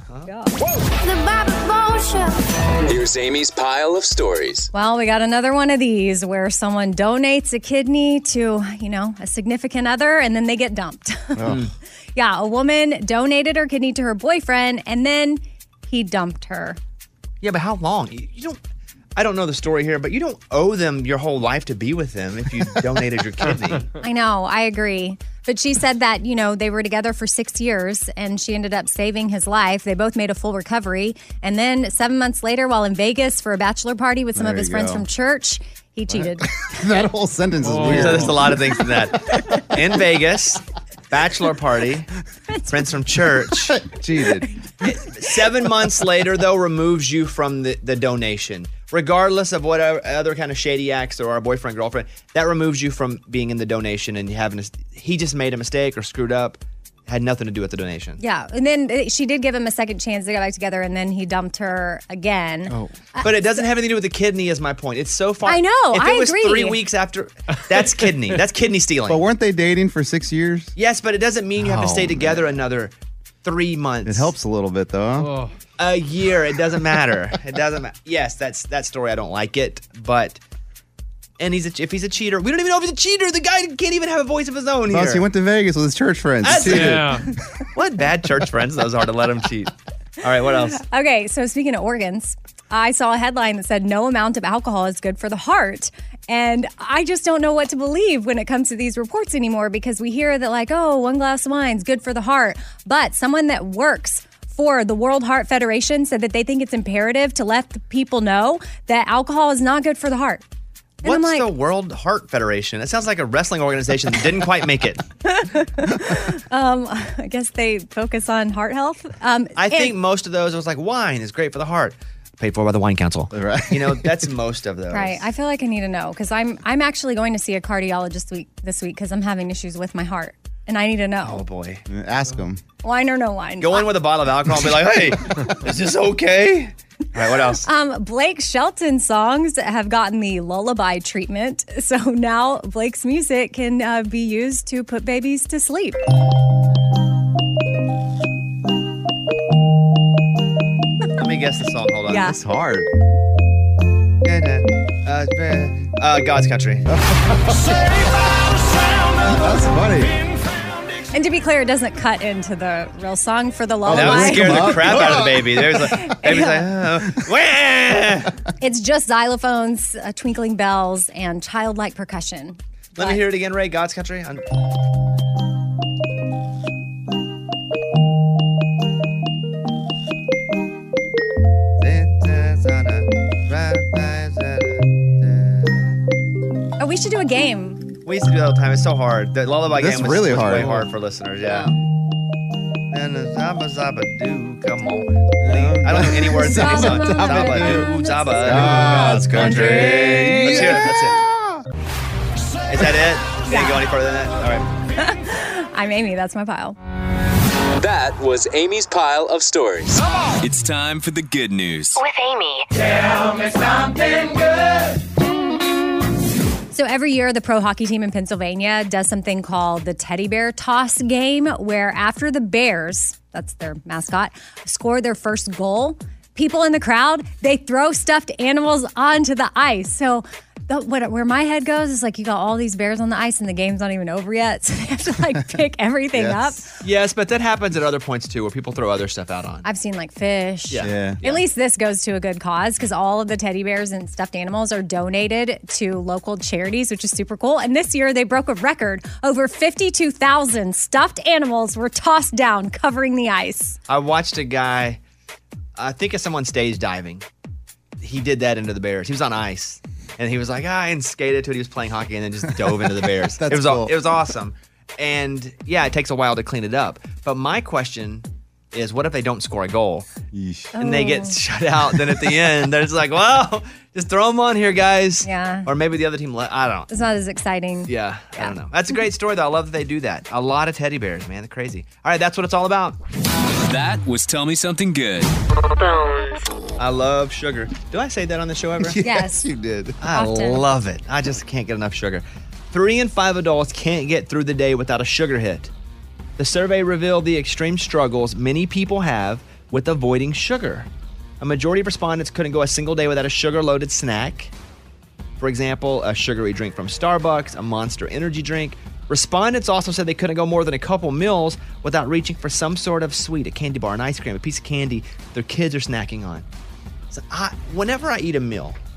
Here's Amy's pile of stories. Well, we got another one of these where someone donates a kidney to, a significant other and then they get dumped. Yeah, a woman donated her kidney to her boyfriend and then he dumped her. Yeah, but how long? You don't. I don't know the story here, but you don't owe them your whole life to be with them if you donated your kidney. I know, I agree. But she said that, they were together for 6 years and she ended up saving his life. They both made a full recovery. And then 7 months later, while in Vegas for a bachelor party with some of his friends from church, he cheated. That whole sentence is weird. So there's a lot of things in that. In Vegas, bachelor party, friends from church. Cheated. 7 months later, though, removes you from the donation. Regardless of what other kind of shady acts or our boyfriend, girlfriend, that removes you from being in the donation and he just made a mistake or screwed up. Had nothing to do with the donation. Yeah. And then she did give him a second chance to get back together and then he dumped her again. Oh. But it doesn't have anything to do with the kidney is my point. It's so far. I know. If I it was agree. 3 weeks after, that's kidney. That's kidney stealing. But weren't they dating for 6 years? Yes, but it doesn't mean you have to stay Oh, together another 3 months. It helps a little bit, though. Huh? A year. It doesn't matter. It doesn't matter. Yes, that story. I don't like it, but and if he's a cheater, we don't even know if he's a cheater. The guy can't even have a voice of his own here. Plus, he went to Vegas with his church friends. That's Cheated. yeah. What bad church friends those are to let him cheat. All right, what else? Okay, so speaking of organs, I saw a headline that said no amount of alcohol is good for the heart. And I just don't know what to believe when it comes to these reports anymore because we hear that 1 glass of wine is good for the heart. But someone that works for the World Heart Federation said that they think it's imperative to let the people know that alcohol is not good for the heart. And I'm What's like, the World Heart Federation? It sounds like a wrestling organization that didn't quite make it. I guess they focus on heart health. I think most of those was like wine is great for the heart. Paid for by the Wine Council. Right. That's most of those. Right. I feel like I need to know because I'm actually going to see a cardiologist this week because I'm having issues with my heart. And I need to know. Oh, boy. Ask him. Wine or no wine? Go in with a bottle of alcohol and be like, hey, is this okay? All right, what else? Blake Shelton songs have gotten the lullaby treatment. So now Blake's music can be used to put babies to sleep. Let me guess the song. Hold on. Yeah. It's hard. God's Country. That's funny. And to be clear, it doesn't cut into the real song for the lullaby. That would scare the crap out of the baby. There's baby's like, It's just xylophones, twinkling bells, and childlike percussion. Let me hear it again, Ray. God's Country. Oh, we should do a game. We used to do that all the time. It's so hard. The lullaby This game was really was hard. way hard for listeners. Yeah. And the zaba zaba do, come on. I don't know any words in this song. Zaba do, zaba do, God's country. Let's hear it. That's it. Is that it? Didn't go any further than that? All right. I'm Amy. That's my pile. That was Amy's pile of stories. It's time for the good news. With Amy. Tell me something good. So every year, the pro hockey team in Pennsylvania does something called the Teddy Bear Toss game, where after the Bears, that's their mascot, score their first goal, people in the crowd, they throw stuffed animals onto the ice. So where my head goes is you got all these bears on the ice and the game's not even over yet. So they have to pick everything up. Yes, but that happens at other points too, where people throw other stuff out on. I've seen fish. Yeah. At least this goes to a good cause because all of the teddy bears and stuffed animals are donated to local charities, which is super cool. And this year they broke a record. Over 52,000 stuffed animals were tossed down, covering the ice. I watched a guy, I think it's someone stage diving. He did that into the bears. He was on ice. And he was like, and skated to it. He was playing hockey and then just dove into the bears. That's it was cool. It was awesome. And yeah, it takes a while to clean it up. But my question is, what if they don't score a goal and they get shut out? Then at the end, they're just like, well, just throw them on here, guys. Yeah. Or maybe the other team, I don't know. It's not as exciting. Yeah, I don't know. That's a great story, though. I love that they do that. A lot of teddy bears, man. They're crazy. All right, that's what it's all about. That was Tell Me Something Good. I love sugar. Do I say that on the show ever? Yes. You did. I Often. love it. I just can't get enough sugar. 3 in 5 adults can't get through the day without a sugar hit. The survey revealed the extreme struggles many people have with avoiding sugar. A majority of respondents couldn't go a single day without a sugar-loaded snack. For example, a sugary drink from Starbucks, a Monster energy drink. Respondents also said they couldn't go more than a couple meals without reaching for some sort of sweet, a candy bar, an ice cream, a piece of candy their kids are snacking on. So whenever I eat a meal,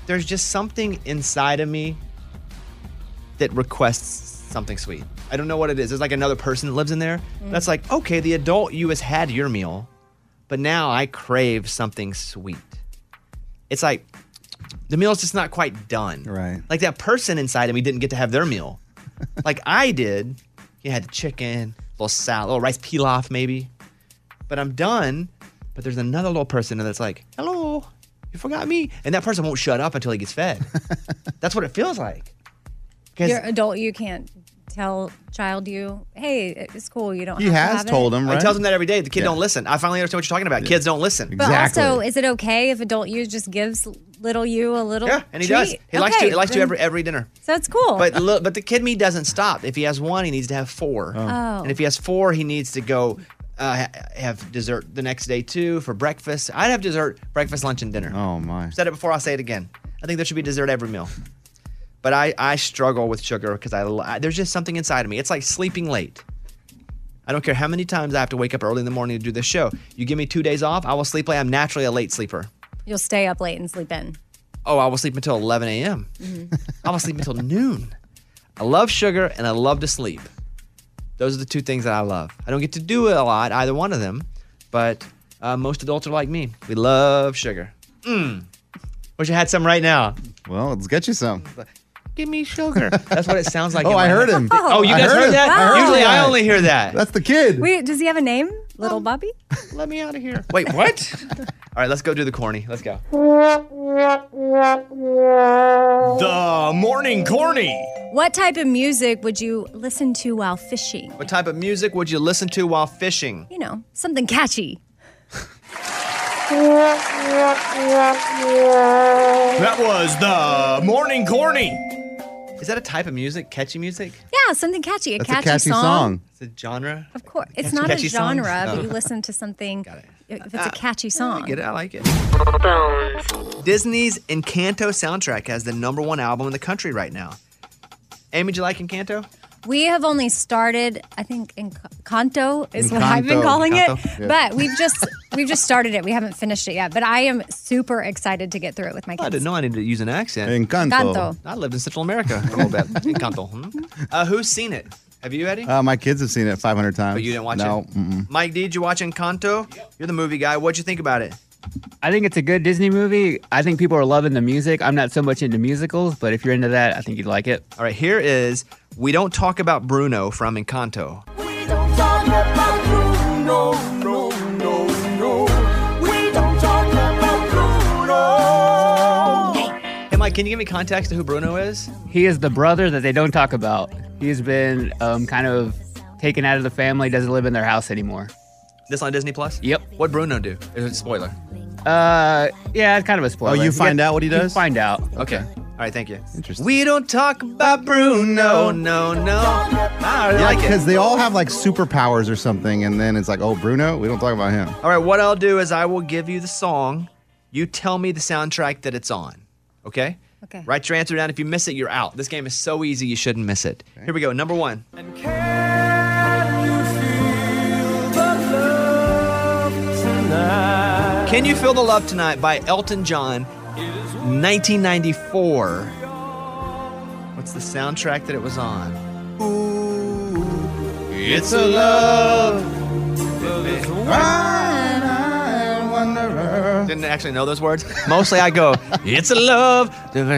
there's just something inside of me that requests something sweet. I don't know what it is. There's like another person that lives in there. That's like, okay, the adult you has had your meal, but now I crave something sweet. It's like the meal's just not quite done. Right. Like that person inside of me didn't get to have their meal. Like I did. You had the chicken, a little salad, a little rice pilaf maybe. But I'm done. But there's another little person that's like, hello, you forgot me. And that person won't shut up until he gets fed. That's what it feels like. Your adult you can't tell child you, hey, it's cool. You don't He have has to have told it. him, right? He tells him that every day. The kid Yeah. don't listen. I finally understand what you're talking about. Kids don't listen. But also, is it okay if adult you just gives little you a little Yeah, and he treat? does. He likes to. He likes to then- every dinner. So it's cool. But the kid me doesn't stop. If he has one, he needs to have four. Oh. And if he has four, he needs to go have dessert the next day too for breakfast. I'd have dessert, breakfast, lunch, and dinner. Oh my! I've said it before. I'll say it again. I think there should be dessert every meal. But I struggle with sugar because there's just something inside of me. It's like sleeping late. I don't care how many times I have to wake up early in the morning to do this show. You give me 2 days off, I will sleep late. I'm naturally a late sleeper. You'll stay up late and sleep in. Oh, I will sleep until 11 a.m. Mm-hmm. I will sleep until noon. I love sugar and I love to sleep. Those are the two things that I love. I don't get to do it a lot, either one of them, but most adults are like me. We love sugar. Wish I had some right now. Well, let's get you some. Give me sugar. That's what it sounds like. Oh, in my I heard head. him. Oh, you I guys heard heard him. that? I heard Usually I that. only hear that. That's the kid. Wait, does he have a name? Little Bobby? Let me out of here. Wait, what? All right, let's go do the corny. Let's go. The Morning Corny. What type of music would you listen to while fishing? What type of music would you listen to while fishing? You know, something catchy. That was the Morning Corny. Is that a type of music? Catchy music? Yeah, something catchy. That's catchy song. It's a genre? Of course. It's Catchy- not a catchy song? genre, but Oh. you listen to something if it's a catchy song. I get it. I like it. Disney's Encanto soundtrack has the #1 album in the country right now. Amy, do you like Encanto? We have only started, I think, Encanto is what I've been Encanto. calling it. Encanto, yeah. But we've just started it. We haven't finished it yet. But I am super excited to get through it with my kids. I didn't know I needed to use an accent. Encanto. I lived in Central America for a little bit. Encanto. Who's seen it? Have you, Eddie? My kids have seen it 500 times. But you didn't watch no, it? Mm-mm. Mike D, did you watch Encanto? You're the movie guy. What'd you think about it? I think it's a good Disney movie. I think people are loving the music. I'm not so much into musicals, but if you're into that, I think you'd like it. All right, here is We Don't Talk About Bruno from Encanto. We don't talk about Bruno, no, no, no. We don't talk about Bruno. Hey, Mike, can you give me context to who Bruno is? He is the brother that they don't talk about. He's been kind of taken out of the family, doesn't live in their house anymore. This on Disney Plus? Yep. What'd Bruno do? It's a spoiler. Yeah, it's kind of a spoiler. Oh, you find out what he You does? find out. Okay. All right, thank you. Interesting. We don't talk about Bruno, no, no. I really Yeah, like it. because they all have like superpowers or something, and then it's like, oh, Bruno, we don't talk about him. All right, what I'll do is I will give you the song. You tell me the soundtrack that it's on. Okay? Okay. Write your answer down. If you miss it, you're out. This game is so easy, you shouldn't miss it. Here we go. Number 1. Can You Feel the Love Tonight by Elton John, 1994. What's the soundtrack that it was on? Ooh, it's a love. Didn't actually know those words. Mostly I go, it's a love.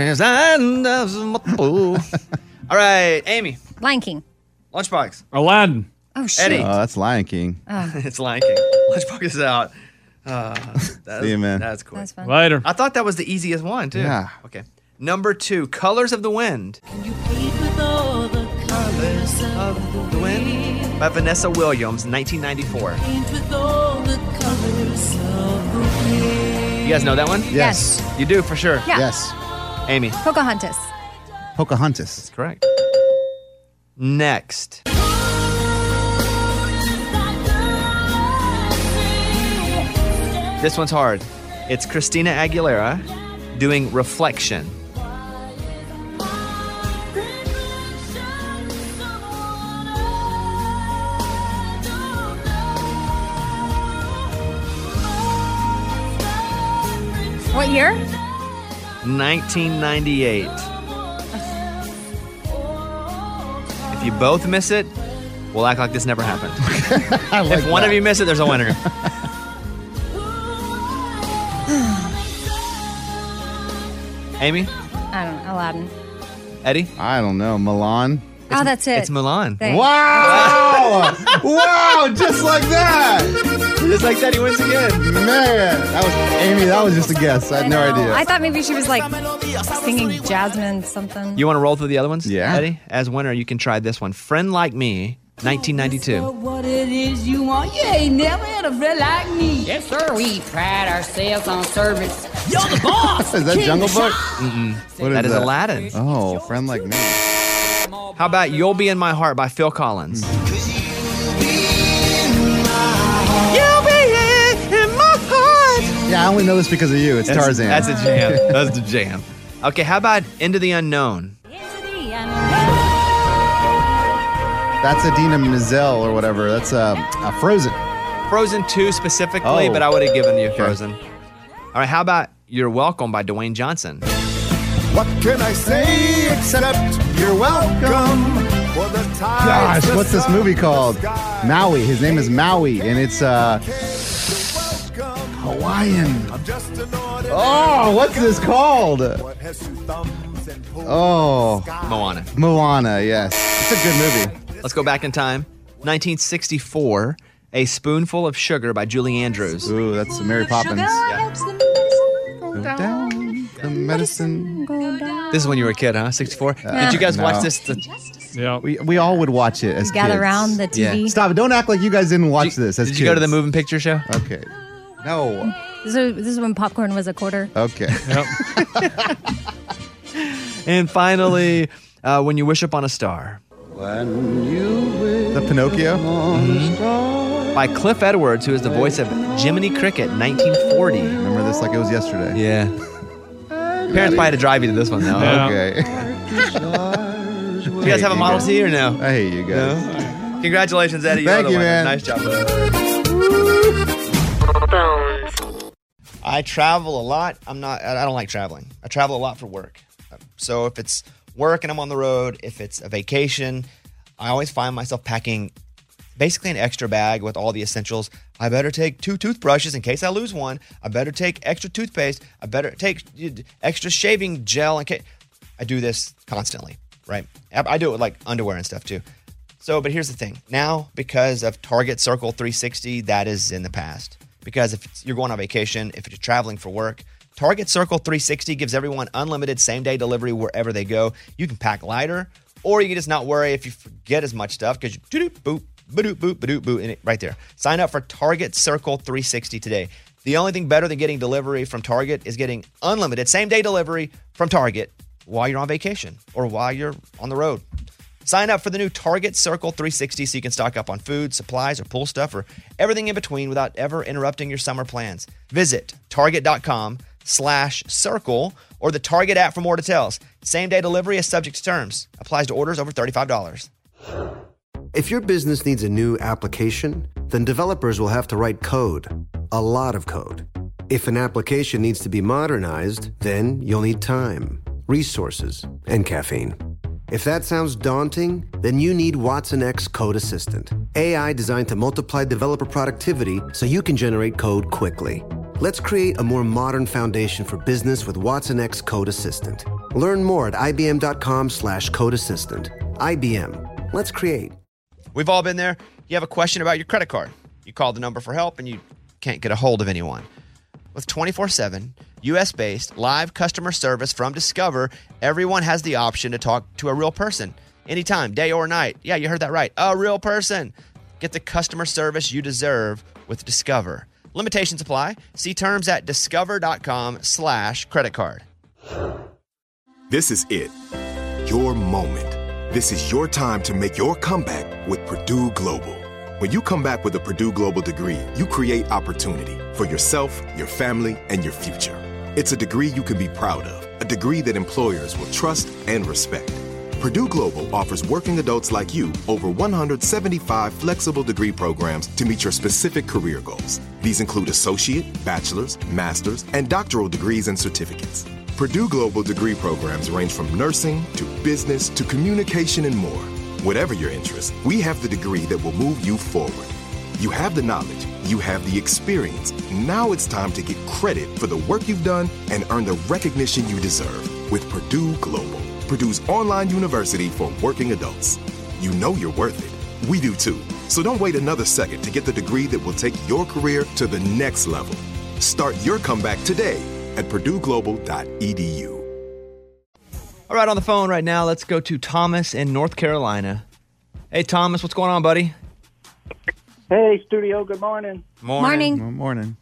All right, Amy. Lion King. Lunchbox. Aladdin. Oh, shit. Eddie. Oh, that's Lion King. It's Lion King. Lunchbox is out. See you, man. That's cool. That's fun. Later. I thought that was the easiest one, too. Yeah. Okay. Number 2, Colors of the Wind. The Wind by Vanessa Williams, 1994. You guys know that one? Yes. You do, for sure. Yeah. Yes. Amy. Pocahontas. Pocahontas. Correct. Next. This one's hard. It's Christina Aguilera doing Reflection. What year? 1998. If you both miss it, we'll act like this never happened. If one of you miss it, there's a winner. Amy? I don't know. Aladdin. Eddie? I don't know. Milan? Oh, that's it. It's Milan. Thanks. Wow! Wow! Just like that! Just like that, he wins again. Man, that was Amy. That was just a guess. I had no idea. I thought maybe she was like singing Jasmine something. You want to roll through the other ones? Yeah. Eddie? As winner, you can try this one. Friend Like Me, 1992. What it is you want? You ain't never had a friend like me. Yes, sir. We pride ourselves on service. You're the boss. Is that Jungle Book? Mm-mm. What That is Aladdin. Oh, Friend Like Me. How about You'll Be in My Heart by Phil Collins? You'll be in my heart. Yeah, I only know this because of you. It's Tarzan. That's a jam. That's the jam. Okay, how about Into the Unknown? That's Idina Menzel or whatever. That's Frozen. Frozen 2 specifically, Oh. but I would have given you Frozen. All right, how about You're Welcome by Dwayne Johnson? What can I say except you're welcome for the time? Gosh, what's this movie called? Maui. His name is Maui, and it's Hawaiian. Oh, what's this called? Oh, Moana. Moana. Yes, it's a good movie. Let's go back in time. 1964, A Spoonful of Sugar by Julie Andrews. Ooh, that's Mary Poppins. Yeah. Go down the medicine. This is when you were a kid, huh? 64? Did you guys no. watch this? Yeah. We all would watch it as kids. Gather around the TV. Stop it. Don't act like you guys didn't watch this as Did kids. you go to the moving picture show? Okay. No. This is when popcorn was a quarter. Okay. Yep. And finally, When You Wish Upon a Star. The Pinocchio? By Cliff Edwards, who is the voice of Jiminy Cricket, 1940. Remember this like it was yesterday. Yeah. Parents probably had to drive you to this one, though. Yeah. Okay. Do you guys have a Model T or no? I hate you guys. No? Congratulations, Eddie. Thank You're the you, winner. man. Nice job. I travel a lot. I don't like traveling. I travel a lot for work. So if it's work and I'm on the road, if it's a vacation, I always find myself packing basically an extra bag with all the essentials. I better take 2 toothbrushes in case I lose one. I better take extra toothpaste. I better take extra shaving gel in case. I do this constantly, right? I do it with like underwear and stuff too. So, but here's the thing. Now, because of Target Circle 360, that is in the past. Because if you're going on vacation, if you're traveling for work, Target Circle 360 gives everyone unlimited same-day delivery wherever they go. You can pack lighter, or you can just not worry if you forget as much stuff because you boop, ba-doop, boop, ba-doop, boop, and it right there. Sign up for Target Circle 360 today. The only thing better than getting delivery from Target is getting unlimited same-day delivery from Target while you're on vacation or while you're on the road. Sign up for the new Target Circle 360 so you can stock up on food, supplies, or pool stuff, or everything in between without ever interrupting your summer plans. Visit target.com/circle or the Target app for more details. Same-day delivery is subject to terms. Applies to orders over $35. If your business needs a new application, then developers will have to write code. A lot of code. If an application needs to be modernized, then you'll need time, resources, and caffeine. If that sounds daunting, then you need Watson X Code Assistant. AI designed to multiply developer productivity so you can generate code quickly. Let's create a more modern foundation for business with Watson X Code Assistant. Learn more at ibm.com/code assistant. IBM. Let's create. We've all been there. You have a question about your credit card. You call the number for help and you can't get a hold of anyone. With 24/7, U.S.-based live customer service from Discover, everyone has the option to talk to a real person anytime, day or night. Yeah, you heard that right. A real person. Get the customer service you deserve with Discover. Limitations apply. See terms at discover.com/credit card. This is it. Your moment. This is your time to make your comeback with Purdue Global. When you come back with a Purdue Global degree, you create opportunity for yourself, your family, and your future. It's a degree you can be proud of, a degree that employers will trust and respect. Purdue Global offers working adults like you over 175 flexible degree programs to meet your specific career goals. These include associate, bachelor's, master's, and doctoral degrees and certificates. Purdue Global degree programs range from nursing to business to communication and more. Whatever your interest, we have the degree that will move you forward. You have the knowledge, you have the experience. Now it's time to get credit for the work you've done and earn the recognition you deserve with Purdue Global, Purdue's online university for working adults. You know you're worth it. We do too. So don't wait another second to get the degree that will take your career to the next level. Start your comeback today at purdueglobal.edu. All right, on the phone right now, let's go to Thomas in North Carolina. Hey, Thomas, what's going on, buddy? Hey, studio, good morning. Morning.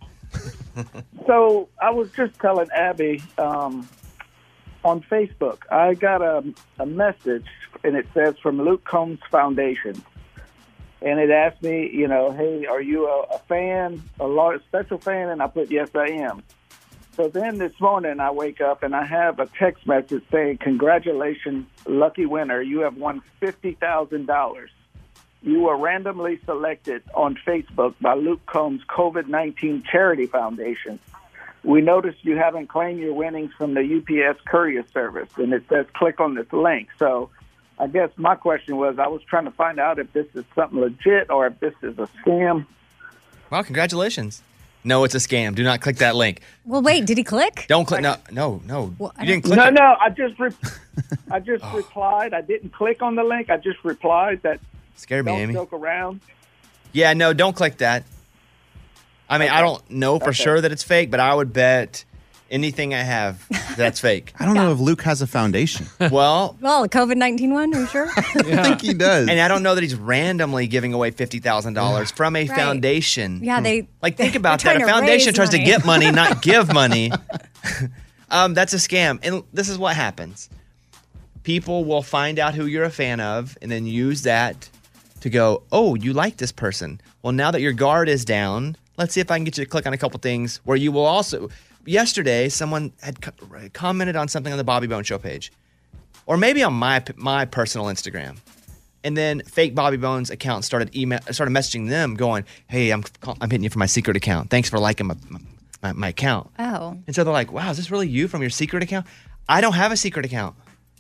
So I was just telling Abby on Facebook, I got a message, and it says from Luke Combs Foundation. And it asked me, hey, are you a fan, a large special fan? And I put, yes, I am. So then this morning I wake up and I have a text message saying, congratulations, lucky winner. You have won $50,000. You were randomly selected on Facebook by Luke Combs COVID-19 Charity Foundation. We noticed you haven't claimed your winnings from the UPS courier service, and it says click on this link. So I guess my question was, I was trying to find out if this is something legit or if this is a scam. Well, congratulations. No, it's a scam. Do not click that link. Well, wait, did he click? Don't click. No. Well, You didn't click No, it. no, I just replied. I didn't click on the link. I just replied that Scared me, don't Amy. joke around. Yeah, no, don't click that. I mean, I don't know for sure that it's fake, but I would bet anything I have that's fake. I don't know if Luke has a foundation. Well, a COVID-19 one, are you sure? I think he does. And I don't know that he's randomly giving away $50,000 from a Right. foundation. Yeah, think about they're that. A trying to foundation raise tries to money. get money, not give money. That's a scam. And this is what happens. People will find out who you're a fan of and then use that to go, oh, you like this person. Well, now that your guard is down, let's see if I can get you to click on a couple things where you will also. Yesterday, someone had commented on something on the Bobby Bones Show page, or maybe on my personal Instagram, and then fake Bobby Bones account started messaging them, going, "Hey, I'm hitting you from my secret account. Thanks for liking my account." Oh. And so they're like, "Wow, is this really you from your secret account?" I don't have a secret account.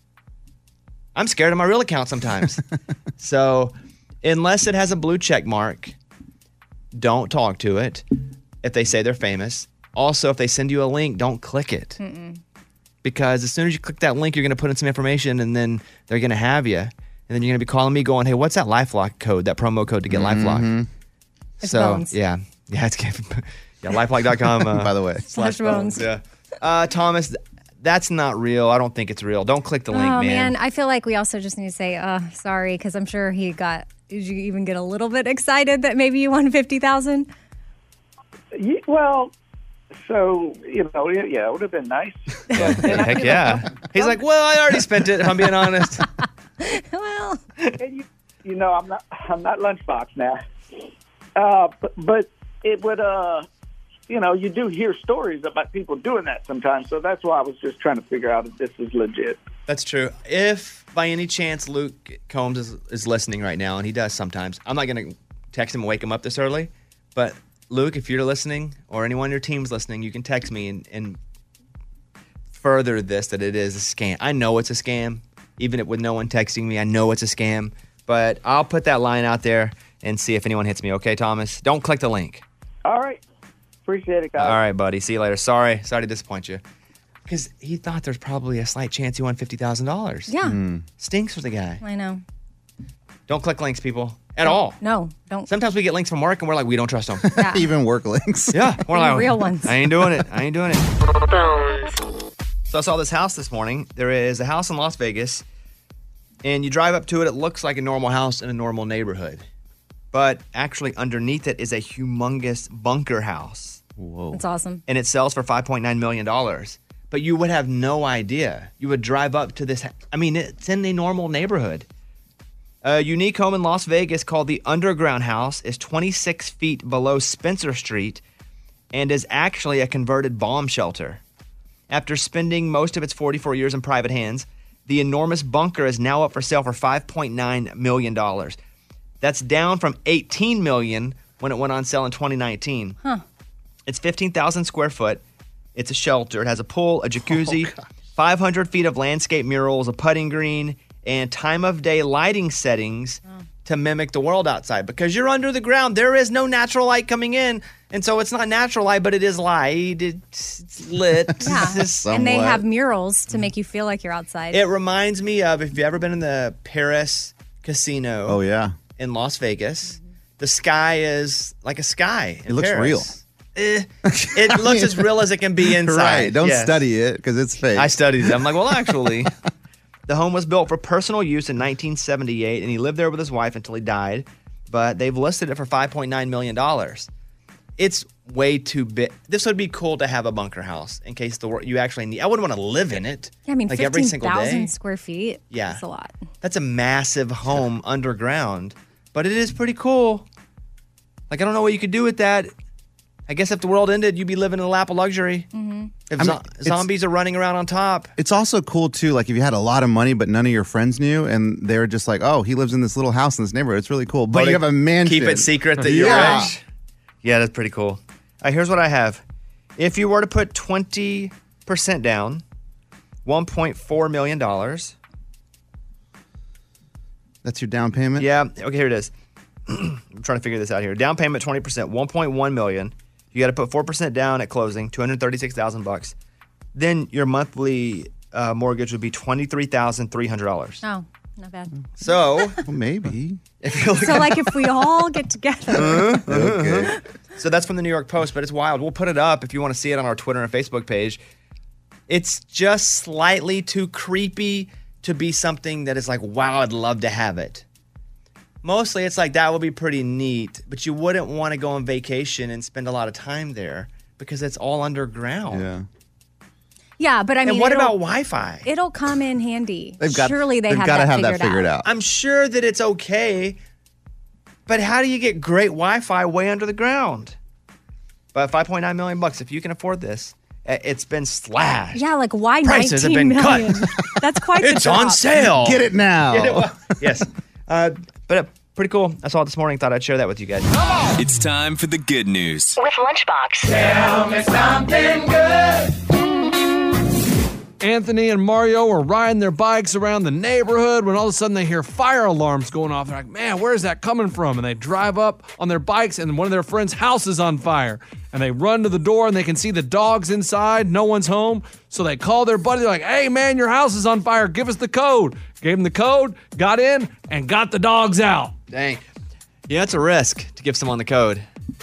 I'm scared of my real account sometimes. So, unless it has a blue check mark, don't talk to it. If they say they're famous. Also, if they send you a link, don't click it. Because as soon as you click that link, you're going to put in some information, and then they're going to have you. And then you're going to be calling me going, hey, what's that LifeLock code, that promo code to get LifeLock? It's So, Bones. yeah, it's LifeLock.com. By the way. /Bones. Yeah. Thomas, that's not real. I don't think it's real. Don't click the link, Oh, man. man. I feel like we also just need to say, sorry, because I'm sure did you even get a little bit excited that maybe you won $50,000? Well, so, yeah, it would have been nice. Heck yeah. He's like, well, I already spent it, if I'm being honest. Well, and I'm not Lunchbox now. But it would, you do hear stories about people doing that sometimes. So that's why I was just trying to figure out if this is legit. That's true. If by any chance Luke Combs is listening right now, and he does sometimes, I'm not going to text him and wake him up this early. But Luke, if you're listening, or anyone on your team's listening, you can text me and further this, that it is a scam. I know it's a scam. Even with no one texting me, I know it's a scam. But I'll put that line out there and see if anyone hits me. Okay, Thomas? Don't click the link. All right. Appreciate it, guys. All right, buddy. See you later. Sorry to disappoint you. Because he thought there's probably a slight chance he won $50,000. Yeah. Stinks for the guy. I know. Don't click links, people. At all. No, don't. Sometimes we get links from work and we're like, we don't trust them. Yeah. Even work links. Yeah. We're like, Real ones. I ain't doing it. So I saw this house this morning. There is a house in Las Vegas, and you drive up to it. It looks like a normal house in a normal neighborhood. But actually underneath it is a humongous bunker house. Whoa. That's awesome. And it sells for $5.9 million. But you would have no idea. You would drive up to this. I mean, it's in a normal neighborhood. A unique home in Las Vegas called the Underground House is 26 feet below Spencer Street and is actually a converted bomb shelter. After spending most of its 44 years in private hands, the enormous bunker is now up for sale for $5.9 million. That's down from $18 million when it went on sale in 2019. Huh. It's 15,000 square foot. It's a shelter. It has a pool, a jacuzzi, 500 feet of landscape murals, a putting green, and time of day lighting settings to mimic the world outside. Because you're under the ground, there is no natural light coming in. And so it's not natural light, but it is light. It's lit. Yeah. And they have murals to make you feel like you're outside. It reminds me of, if you've ever been in the Paris casino. Oh, yeah. In Las Vegas. The sky is like a sky. It looks real. It looks as real as it can be inside. Right. Don't study it because it's fake. I studied it. I'm like, well, actually, the home was built for personal use in 1978, and he lived there with his wife until he died. But they've listed it for $5.9 million. It's way too big. This would be cool to have a bunker house in case you actually need. I wouldn't want to live in it. Yeah, I mean, like every single day. 15,000 square feet. Yeah. That's a lot. That's a massive home underground, but it is pretty cool. Like, I don't know what you could do with that. I guess if the world ended, you'd be living in a lap of luxury. Mm-hmm. If zombies are running around on top. It's also cool, too, like if you had a lot of money, but none of your friends knew, and they were just like, oh, he lives in this little house in this neighborhood. It's really cool. But you have a mansion. Keep it secret that you're rich. Yeah, that's pretty cool. All right, here's what I have. If you were to put 20% down, $1.4 million. That's your down payment? Yeah. Okay, here it is. I'm trying to figure this out here. Down payment 20%, $1.1 million. You got to put 4% down at closing, $236,000. Then your monthly mortgage would be $23,300. Oh, not bad. So, well, maybe. If we all get together. Okay. So that's from the New York Post, but it's wild. We'll put it up if you want to see it on our Twitter and Facebook page. It's just slightly too creepy to be something that is like, wow, I'd love to have it. Mostly it's like, that would be pretty neat, but you wouldn't want to go on vacation and spend a lot of time there because it's all underground. Yeah. Yeah, but I mean, and what about Wi-Fi? It'll come in handy. Surely they've got to have that figured out. I'm sure that it's okay, but how do you get great Wi-Fi way under the ground? But $5.9 million, if you can afford this, it's been slashed. Yeah, like why Prices have been $19 million? cut. That's quite It's the drop. on sale. Get it now. Yes. But pretty cool. I saw it this morning. Thought I'd share that with you guys. It's time for the good news. With Lunchbox. Tell me something good. Anthony and Mario were riding their bikes around the neighborhood when all of a sudden they hear fire alarms going off. They're like, man, where's that coming from? And they drive up on their bikes and one of their friends' house is on fire. And they run to the door and they can see the dogs inside. No one's home. So they call their buddy. They're like, hey, man, your house is on fire. Give us the code. Gave them the code, got in, and got the dogs out. Dang. Yeah, it's a risk to give someone the code.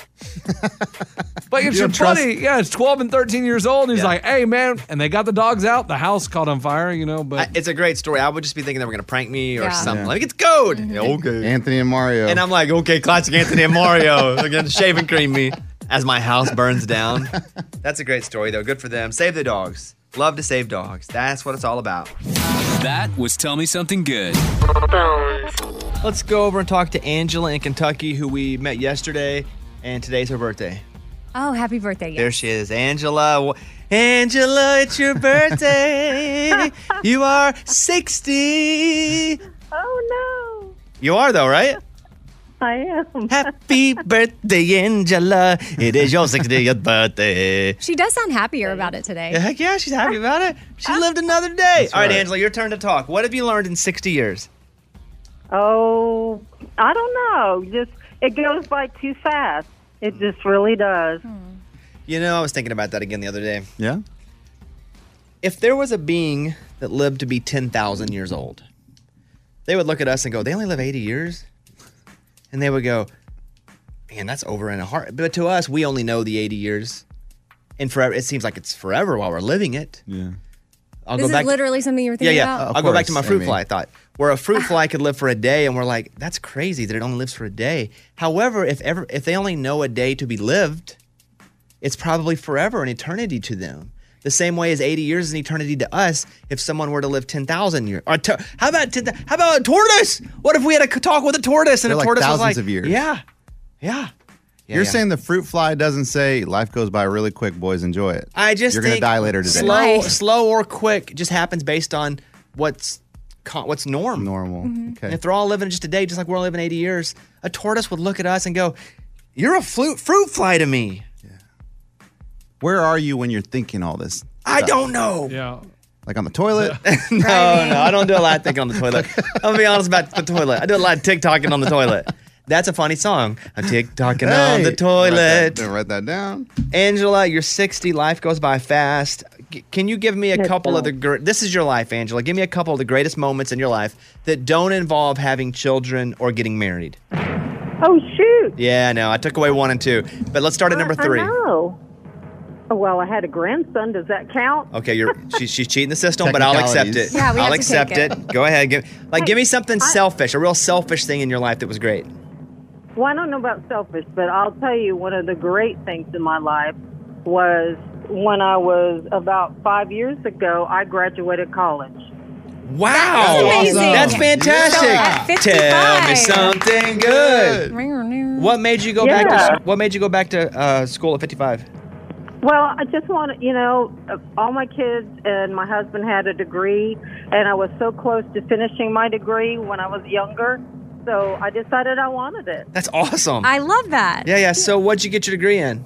But it's your buddy. Yeah, it's 12 and 13 years old. And he's like, hey, man. And they got the dogs out. The house caught on fire, but it's a great story. I would just be thinking they were going to prank me or something. Yeah. Like, it's code. Yeah, okay. Anthony and Mario. And I'm like, okay, classic Anthony and Mario. They're going to shave and cream me as my house burns down. That's a great story, though. Good for them. Save the dogs. Love to save dogs. That's what it's all about. That was Tell Me Something Good. Let's go over and talk to Angela in Kentucky, who we met yesterday, and today's her birthday. Oh, happy birthday. Yes. There she is. Angela. Angela, it's your birthday. You are 60. Oh, no. You are, though, right? I am. Happy birthday, Angela. It is your 60th birthday. She does sound happier about it today. Heck yeah, she's happy about it. She lived another day. All right, Angela, your turn to talk. What have you learned in 60 years? Oh, I don't know. Just it goes by too fast. It just really does. You know, I was thinking about that again the other day. Yeah? If there was a being that lived to be 10,000 years old, they would look at us and go, they only live 80 years? And they would go, man, that's over in a heart. But to us, we only know the 80 years. And forever, it seems like it's forever while we're living it. Yeah. This is literally something you were thinking about? I'll go back to my fruit fly thought. Where a fruit fly could live for a day, and we're like, that's crazy that it only lives for a day. However, if they only know a day to be lived, it's probably forever, an eternity to them. The same way as 80 years is an eternity to us if someone were to live 10,000 years. How about a tortoise? What if we had a talk with a tortoise and They're a tortoise like was like, thousands of years. Yeah. You're saying the fruit fly doesn't say life goes by really quick, boys, enjoy it. I just You're going to think die later today. slow or quick just happens based on what's normal. Okay. And if they're all living just a day, just like we're living 80 years, a tortoise would look at us and go, you're a fruit fly to me. Where are you when you're thinking all this? I don't know. Yeah. Like on the toilet? No, I don't do a lot of thinking on the toilet. I'm going to be honest about the toilet. I do a lot of TikToking on the toilet. That's a funny song. I'm TikToking on the toilet. Write that down. Angela, you're 60. Life goes by fast. Can you give me a couple of the... This is your life, Angela. Give me a couple of the greatest moments in your life that don't involve having children or getting married. Oh, shoot. Yeah, I know. I took away 1 and 2. But let's start at number 3. I know. Oh, well, I had a grandson. Does that count? Okay, she's cheating the system, but I'll accept it. Yeah, we I'll have to accept take it. it. Go ahead. Give me something selfish, a real selfish thing in your life that was great. Well, I don't know about selfish, but I'll tell you one of the great things in my life was when I was about 5 years ago, I graduated college. Wow. That's amazing. That's fantastic. Yeah. At 55. Tell me something good. What made you go back to school at 55? Well, I just want to, all my kids and my husband had a degree, and I was so close to finishing my degree when I was younger, so I decided I wanted it. That's awesome. I love that. Yeah. So what'd you get your degree in?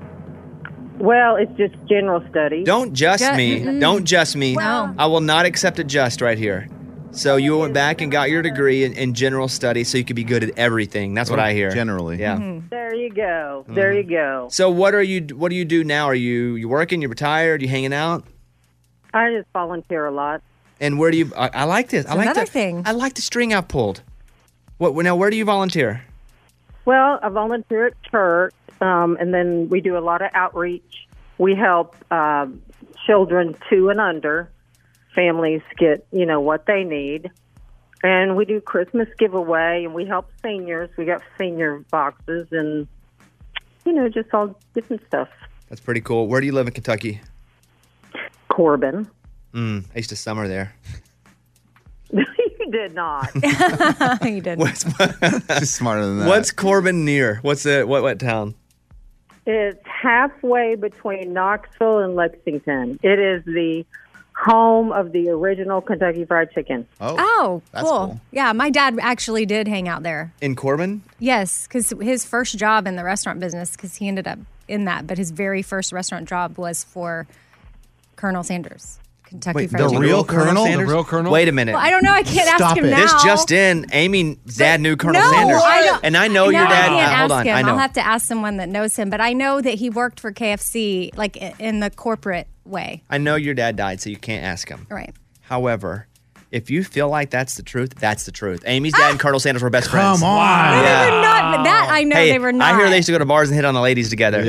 Well, it's just general studies. Don't just me. Don't just me. No. I will not accept a just right here. So you went back and got your degree in general studies so you could be good at everything. That's what I hear. Generally. Yeah. There you go. There you go. So what do you do now? Are you working? You retired? You hanging out? I just volunteer a lot. And where do you? I like this. I like another thing. I like the string I've pulled. Now? Where do you volunteer? Well, I volunteer at church, and then we do a lot of outreach. We help children 2 and under. Families get, what they need. And we do Christmas giveaway, and we help seniors. We got senior boxes and, just all different stuff. That's pretty cool. Where do you live in Kentucky? Corbin. I used to summer there. You did not. You did. She's smarter than that. What's Corbin near? What's what town? It's halfway between Knoxville and Lexington. It is the home of the original Kentucky Fried Chicken. Oh, cool. Yeah, my dad actually did hang out there. In Corbin? Yes, because his first job in the restaurant business, because he ended up in that, but his very first restaurant job was for Colonel Sanders. Kentucky Fried Chicken. The real Colonel? Wait a minute. Well, I don't know. I can't ask him now. This just in. Amy's dad knew Colonel No, Sanders. I don't- And I know your I dad. can't Hold ask on. him. I know. I'll have to ask someone that knows him. But I know that he worked for KFC, like in the corporate way. I know your dad died, so you can't ask him. Right. However, if you feel like that's the truth, that's the truth. Amy's dad and Colonel Sanders were best friends. Come on. No, they were not. But that I know Hey, they were not. I hear they used to go to bars and hit on the ladies together.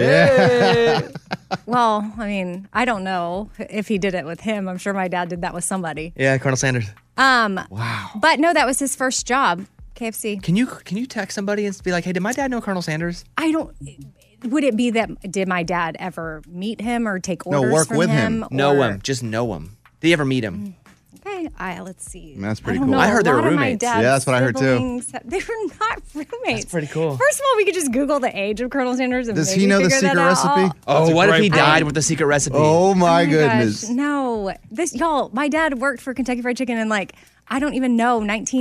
Well, I mean, I don't know if he did it with him. I'm sure my dad did that with somebody. Yeah, Colonel Sanders. Wow. But no, that was his first job, KFC. Can you text somebody and be like, hey, did my dad know Colonel Sanders? I don't. Would it be that did my dad ever meet him or take orders work from with him? Know or- him. Just know him. Did you ever meet him? Okay, let's see. That's I pretty don't cool. know. I heard they A were lot of my roommates. dad's Yeah, that's what I heard, too. siblings, they were not roommates. That's pretty cool. First of all, we could just Google the age of Colonel Sanders. And Does maybe he know the figure that secret out. recipe? Oh, what if he great died point. with the secret recipe? Oh my Gosh, goodness. no, y'all. My dad worked for Kentucky Fried Chicken in I don't even know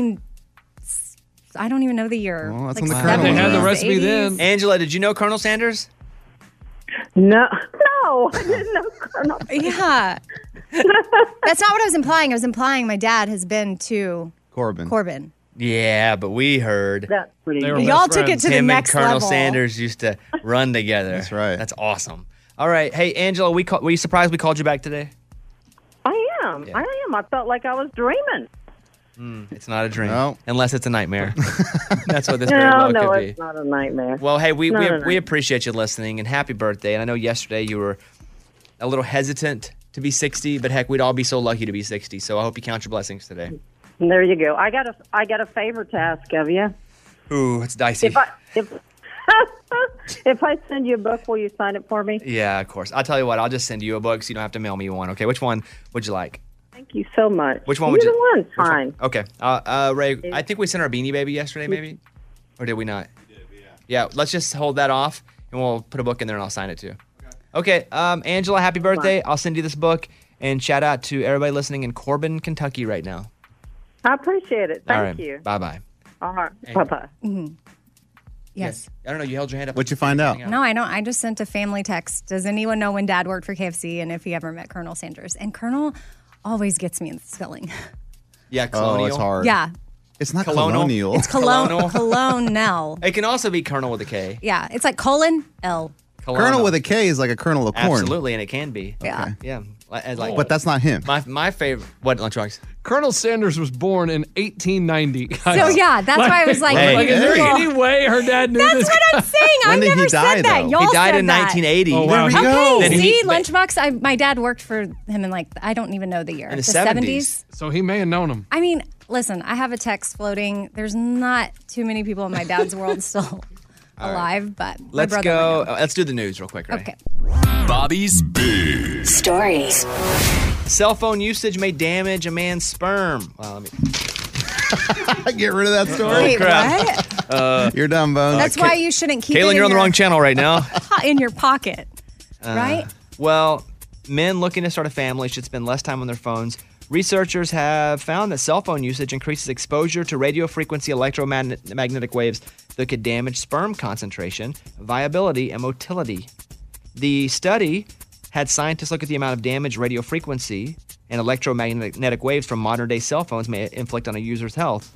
I don't even know the year. Well, that's Like when the 70s, Colonel They had the recipe 80s. then. Angela, did you know Colonel Sanders? No, I didn't know Colonel. Yeah. That's not what I was implying. I was implying my dad has been to Corbin. Yeah, but we heard. That's pretty They were good. Y'all best took it friends. to the Him next and Colonel level. Sanders used to run together. That's right. That's awesome. All right. Hey, Angela, were you surprised we called you back today? I am. I felt like I was dreaming. It's not a dream. No. Unless it's a nightmare. That's what this very well No, could it's be. not a nightmare. Well, hey, we Not a nightmare. appreciate you listening and happy birthday. And I know yesterday you were a little hesitant to be 60, but heck, we'd all be so lucky to be 60. So I hope you count your blessings today. There you go. I got a favor to ask of you. Ooh, it's dicey. If I send you a book, will you sign it for me? Yeah, of course. I'll tell you what, I'll just send you a book so you don't have to mail me one. Okay, which one would you like? Thank you so much. Which one would you? Either one's which one? fine. Okay. Ray, I think we sent our Beanie Baby yesterday, maybe? Or did we not? Yeah, let's just hold that off, and we'll put a book in there, and I'll sign it too. Okay, Angela, happy birthday. I'll send you this book, and shout out to everybody listening in Corbin, Kentucky right now. I appreciate it. All Thank right. you. Bye-bye. All right. Bye-bye. Yes. I don't know. You held your hand up. What'd you find out? No, I don't. I just sent a family text. Does anyone know when Dad worked for KFC and if he ever met Colonel Sanders? And Colonel always gets me in the spelling. Yeah, colonial. Oh, it's hard. Yeah. It's not Colonial. colonial. It's Colonel. It can also be Colonel with a K. Yeah, it's like colon L. Colonel with a K is like a kernel of corn. Absolutely, and it can be. Yeah. Yeah. Like, But that's not him. My favorite. What, Lunchbox? Colonel Sanders was born in 1890. So yeah, that's why I was like, is there any way her dad knew this? That's what I'm saying. I When did never he die, said that. though? Y'all He died said in that. 1980. Oh, wow. There we go. Okay, Then see, he- Lunchbox. My dad worked for him in like I don't even know the year. In the 70s. So he may have known him. I mean, listen, I have a text floating. There's not too many people in my dad's world still alive, but my Let's brother go. would know. Let's do the news real quick, right? Okay. Bobby's Big Stories. Cell phone usage may damage a man's sperm. Well, let me. Get rid of that story. Wait, crap. what? You're done, Bones. That's why you shouldn't keep it Kaylin, in you're on the your- wrong channel right now. in your pocket, right? Well, men looking to start a family should spend less time on their phones. Researchers have found that cell phone usage increases exposure to radio frequency electromagnetic waves that could damage sperm concentration, viability, and motility. The study had scientists look at the amount of damage radio frequency and electromagnetic waves from modern-day cell phones may inflict on a user's health.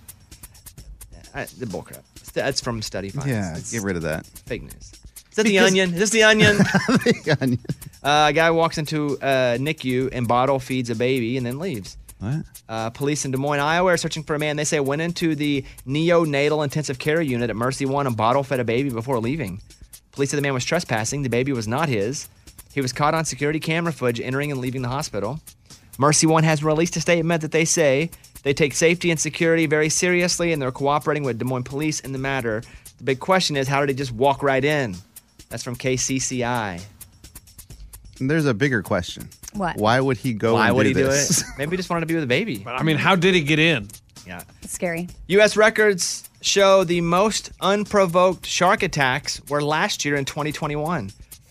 The bullcrap. That's from study findings. Yeah, It's get rid of that. fake news. Is that the Onion? Is this the Onion? The Onion. A guy walks into a NICU and bottle feeds a baby and then leaves. What? Police in Des Moines, Iowa are searching for a man they say went into the neonatal intensive care unit at Mercy One and bottle fed a baby before leaving. Police said the man was trespassing. The baby was not his. He was caught on security camera footage entering and leaving the hospital. Mercy One has released a statement that they say they take safety and security very seriously and they're cooperating with Des Moines police in the matter. The big question is, how did he just walk right in? That's from KCCI. And there's a bigger question. What? Why would he go Why and would do he do this? it? Maybe he just wanted to be with a baby. But I mean, how did he get in? Yeah. It's scary. U.S. records show the most unprovoked shark attacks were last year in 2021.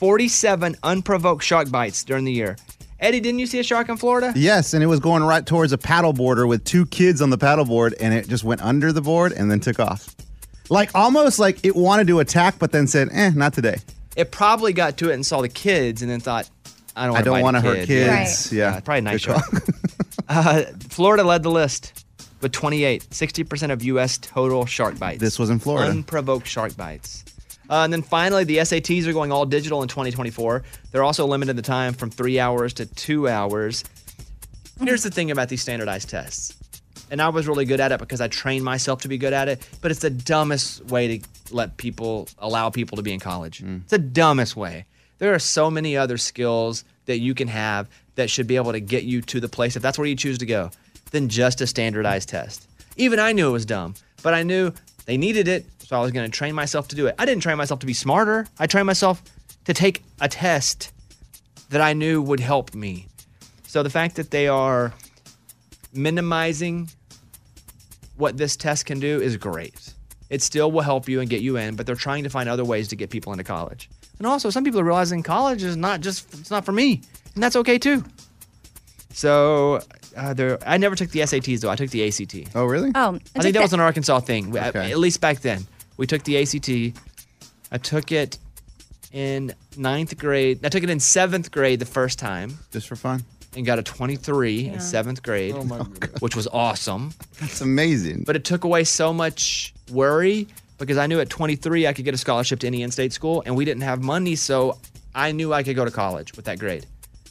47 unprovoked shark bites during the year. Eddie, didn't you see a shark in Florida? Yes, and it was going right towards a paddleboarder with two kids on the paddleboard, and it just went under the board and then took off. Like almost like it wanted to attack, but then said, not today. It probably got to it and saw the kids and then thought, I don't want to to hurt kids. Right. Yeah, probably a nice Good shark. Florida led the list with 28, 60% of U.S. total shark bites. This was in Florida. Unprovoked shark bites. And then finally, the SATs are going all digital in 2024. They're also limited the time from 3 hours to 2 hours. Here's the thing about these standardized tests. And I was really good at it because I trained myself to be good at it, but it's the dumbest way to allow people to be in college. It's the dumbest way. There are so many other skills that you can have that should be able to get you to the place, if that's where you choose to go, than just a standardized test. Even I knew it was dumb, but I knew they needed it, so I was going to train myself to do it. I didn't train myself to be smarter. I trained myself to take a test that I knew would help me. So the fact that they are minimizing what this test can do is great. It still will help you and get you in, but they're trying to find other ways to get people into college. And also, some people are realizing college is it's not for me, and that's okay too. So I never took the SATs though. I took the ACT. Oh, really? Oh, I think that was an Arkansas thing. Okay. At least back then, we took the ACT. I took it in 9th grade. I took it in 7th grade the first time. Just for fun? And got a 23 in 7th grade, which was awesome. That's amazing. But it took away so much worry because I knew at 23 I could get a scholarship to any in-state school, and we didn't have money, so I knew I could go to college with that grade.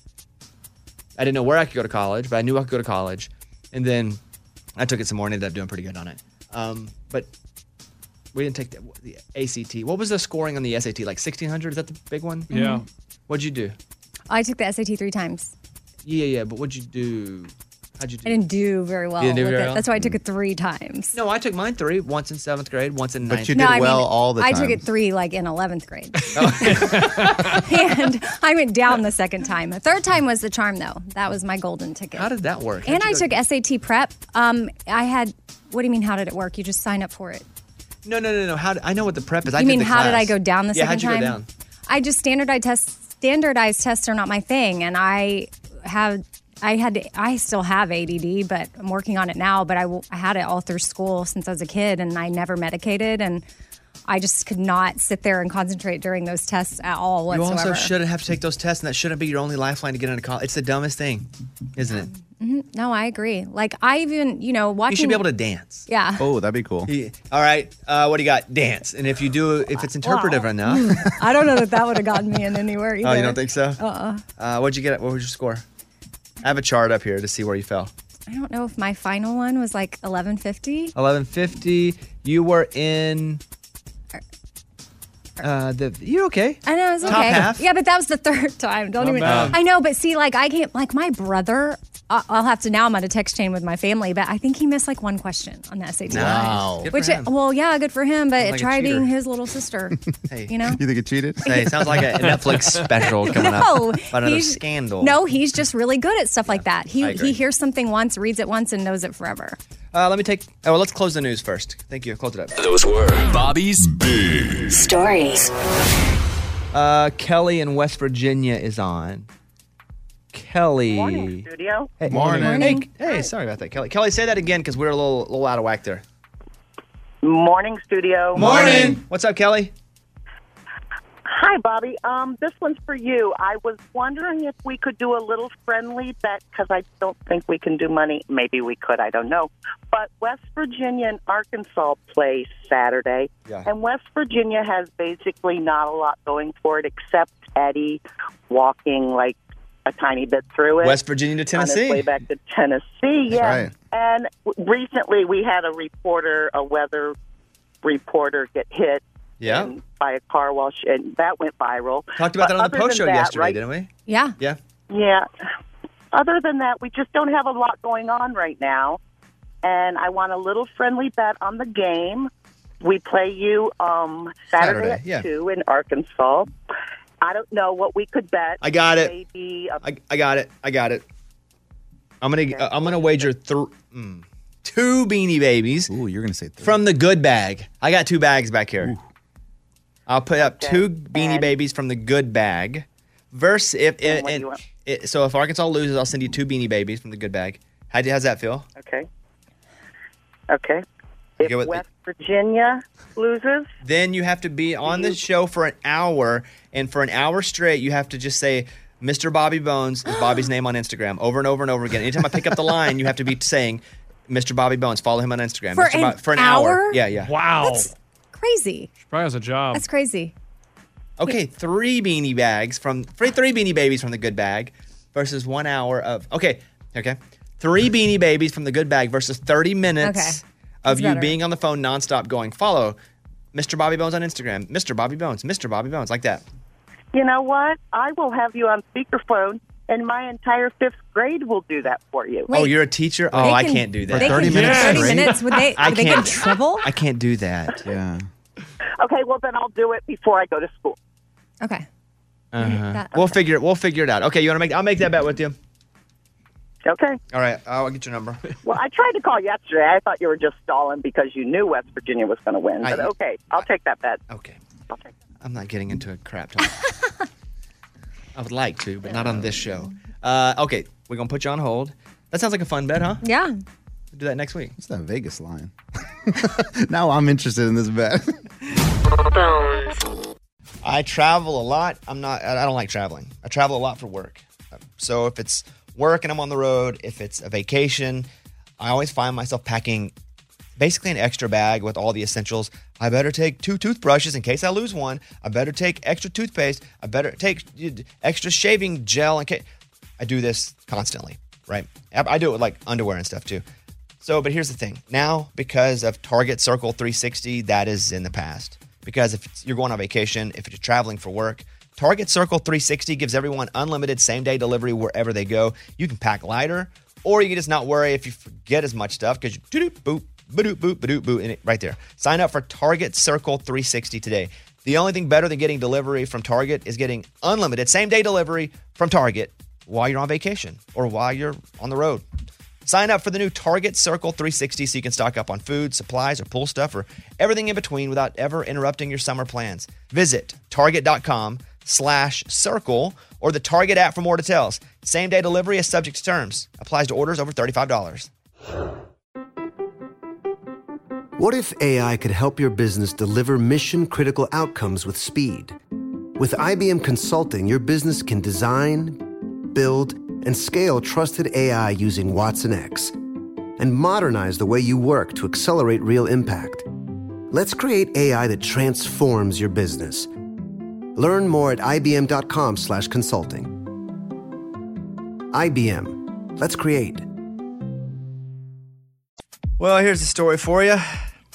I didn't know where I could go to college, but I knew I could go to college. And then I took it some more and ended up doing pretty good on it. But we didn't take the ACT. What was the scoring on the SAT? Like 1,600? Is that the big one? Yeah. What'd you do? I took the SAT 3 times. Yeah. But what'd you do? How'd you do? I didn't do very well You didn't do with very it. well? That's why I took it 3 times. No, I took mine 3. Once in 7th grade, once in 9th. But you did all the I time. took it 3 like in 11th grade. And I went down the second time. The third time was the charm, though. That was my golden ticket. How did that work? And I took SAT prep. What do you mean, how did it work? You just sign up for it. No. I know what the prep is. You mean, how did I go down the second time? Yeah, how'd you go down? I just standardized tests are not my thing. And I still have ADD, but I'm working on it now. But I had it all through school since I was a kid, and I never medicated. And I just could not sit there and concentrate during those tests at all You whatsoever. also shouldn't have to take those tests, and that shouldn't be your only lifeline to get into college. It's the dumbest thing, isn't it? No, I agree. Like, I even, watching. You should be able to dance. Yeah. Oh, that'd be cool. All right. What do you got? Dance. And if it's interpretive enough. I don't know that would have gotten me in anywhere either. Oh, you don't think so? What'd you get? What was your score? I have a chart up here to see where you fell. I don't know if my final one was like 1150. 1150. You were in. You're okay. I know, it's okay. Top half. Yeah, but that was the third time. Don't Not even. bad. I know, but see, like, I can't. Like, my brother. I'll have to. Now I'm on a text chain with my family, but I think he missed like one question on the SAT. Wow. Good for Which, him. well, yeah, good for him. But Sounds like a try cheater. being his little sister. Hey. You know. You think it cheated? Hey, sounds like a Netflix special coming up. No, About another scandal. No, he's just really good at stuff like that. I He agree. hears something once, reads it once, and knows it forever. Let's close the news first. Thank you. Close it up. Those were Bobby's Big Stories. Kelly in West Virginia is on. Kelly. Morning, studio. Hey, Morning. Hey, sorry about that, Kelly. Kelly, say that again because we're a little out of whack there. Morning, studio. What's up, Kelly? Hi, Bobby. This one's for you. I was wondering if we could do a little friendly bet because I don't think we can do money. Maybe we could. I don't know. But West Virginia and Arkansas play Saturday. Yeah. And West Virginia has basically not a lot going for it except Eddie walking like a tiny bit through it. West Virginia to On Tennessee. his way back to Tennessee, yeah. right. And recently we had a weather reporter get hit Yeah. by a car wash, and that went viral. Talked about But that on the other post than show that, yesterday, right- didn't we? Yeah. Yeah. Yeah. Other than that, we just don't have a lot going on right now. And I want a little friendly bet on the game. We play you Saturday at yeah. 2 in Arkansas. I don't know what we could bet. I got it. Maybe I got it. I'm gonna wager 2 Beanie Babies. Ooh, you're gonna say 3. From the good bag. I got 2 bags back here. I'll put up 2 Beanie Babies from the good bag. Versus so if Arkansas loses, I'll send you 2 Beanie Babies from the good bag. How's that feel? Okay. If West Virginia loses, Then you have to be on the show for an hour, and for an hour straight, you have to just say, Mr. Bobby Bones is Bobby's name on Instagram over and over and over again. Anytime I pick up the line, you have to be saying, Mr. Bobby Bones, follow him on Instagram. For an an hour? Yeah. Wow. That's crazy. She probably has a job. That's crazy. Okay, 3 Beanie Bags from 3 Beanie Babies from the good bag versus 1 hour of 3 Beanie Babies from the good bag versus 30 minutes of you better. being on the phone nonstop going, follow Mr. Bobby Bones on Instagram, Mr. Bobby Bones, like that. you know what? I will have you on speakerphone, and my entire 5th grade will do that for you. Oh, you're a teacher? Oh, I can't do that. They 30 minutes 30 minutes? Would they get in trouble? I can't do that. Yeah. Okay, well then I'll do it before I go to school. Okay. We'll figure it out. Okay, I'll make that bet with you. Okay. All right, I'll get your number. Well, I tried to call yesterday. I thought you were just stalling because you knew West Virginia was going to win. But okay, I'll take that bet. Okay. I'm not getting into a crap talk. I would like to, but not on this show. Okay, we're going to put you on hold. That sounds like a fun bet, huh? Yeah. We'll do that next week. What's that Vegas line? Now I'm interested in this bet. I travel a lot. I don't like traveling. I travel a lot for work. So if it's work and I'm on the road, if it's a vacation, I always find myself packing basically an extra bag with all the essentials. I better take 2 toothbrushes in case I lose one. I better take extra toothpaste. I better take extra shaving gel in case. I do this constantly, right? I do it with like underwear and stuff too. So, but here's the thing. Now, because of Target Circle 360, that is in the past. Because if you're going on vacation, if you're traveling for work, Target Circle 360 gives everyone unlimited same-day delivery wherever they go. You can pack lighter, or you can just not worry if you forget as much stuff because you do-doop, boop, ba-doop, boop, ba-doop, boop, and it right there. Sign up for Target Circle 360 today. The only thing better than getting delivery from Target is getting unlimited same-day delivery from Target while you're on vacation or while you're on the road. Sign up for the new Target Circle 360 so you can stock up on food, supplies, or pool stuff, or everything in between without ever interrupting your summer plans. Visit target.com/circle or the Target app for more details. Same-day delivery is subject to terms. Applies to orders over $35. What if AI could help your business deliver mission-critical outcomes with speed? With IBM Consulting, your business can design, build, and scale trusted AI using Watson X and modernize the way you work to accelerate real impact. Let's create AI that transforms your business. Learn more at ibm.com/consulting. IBM. Let's create. Well, here's the story for you.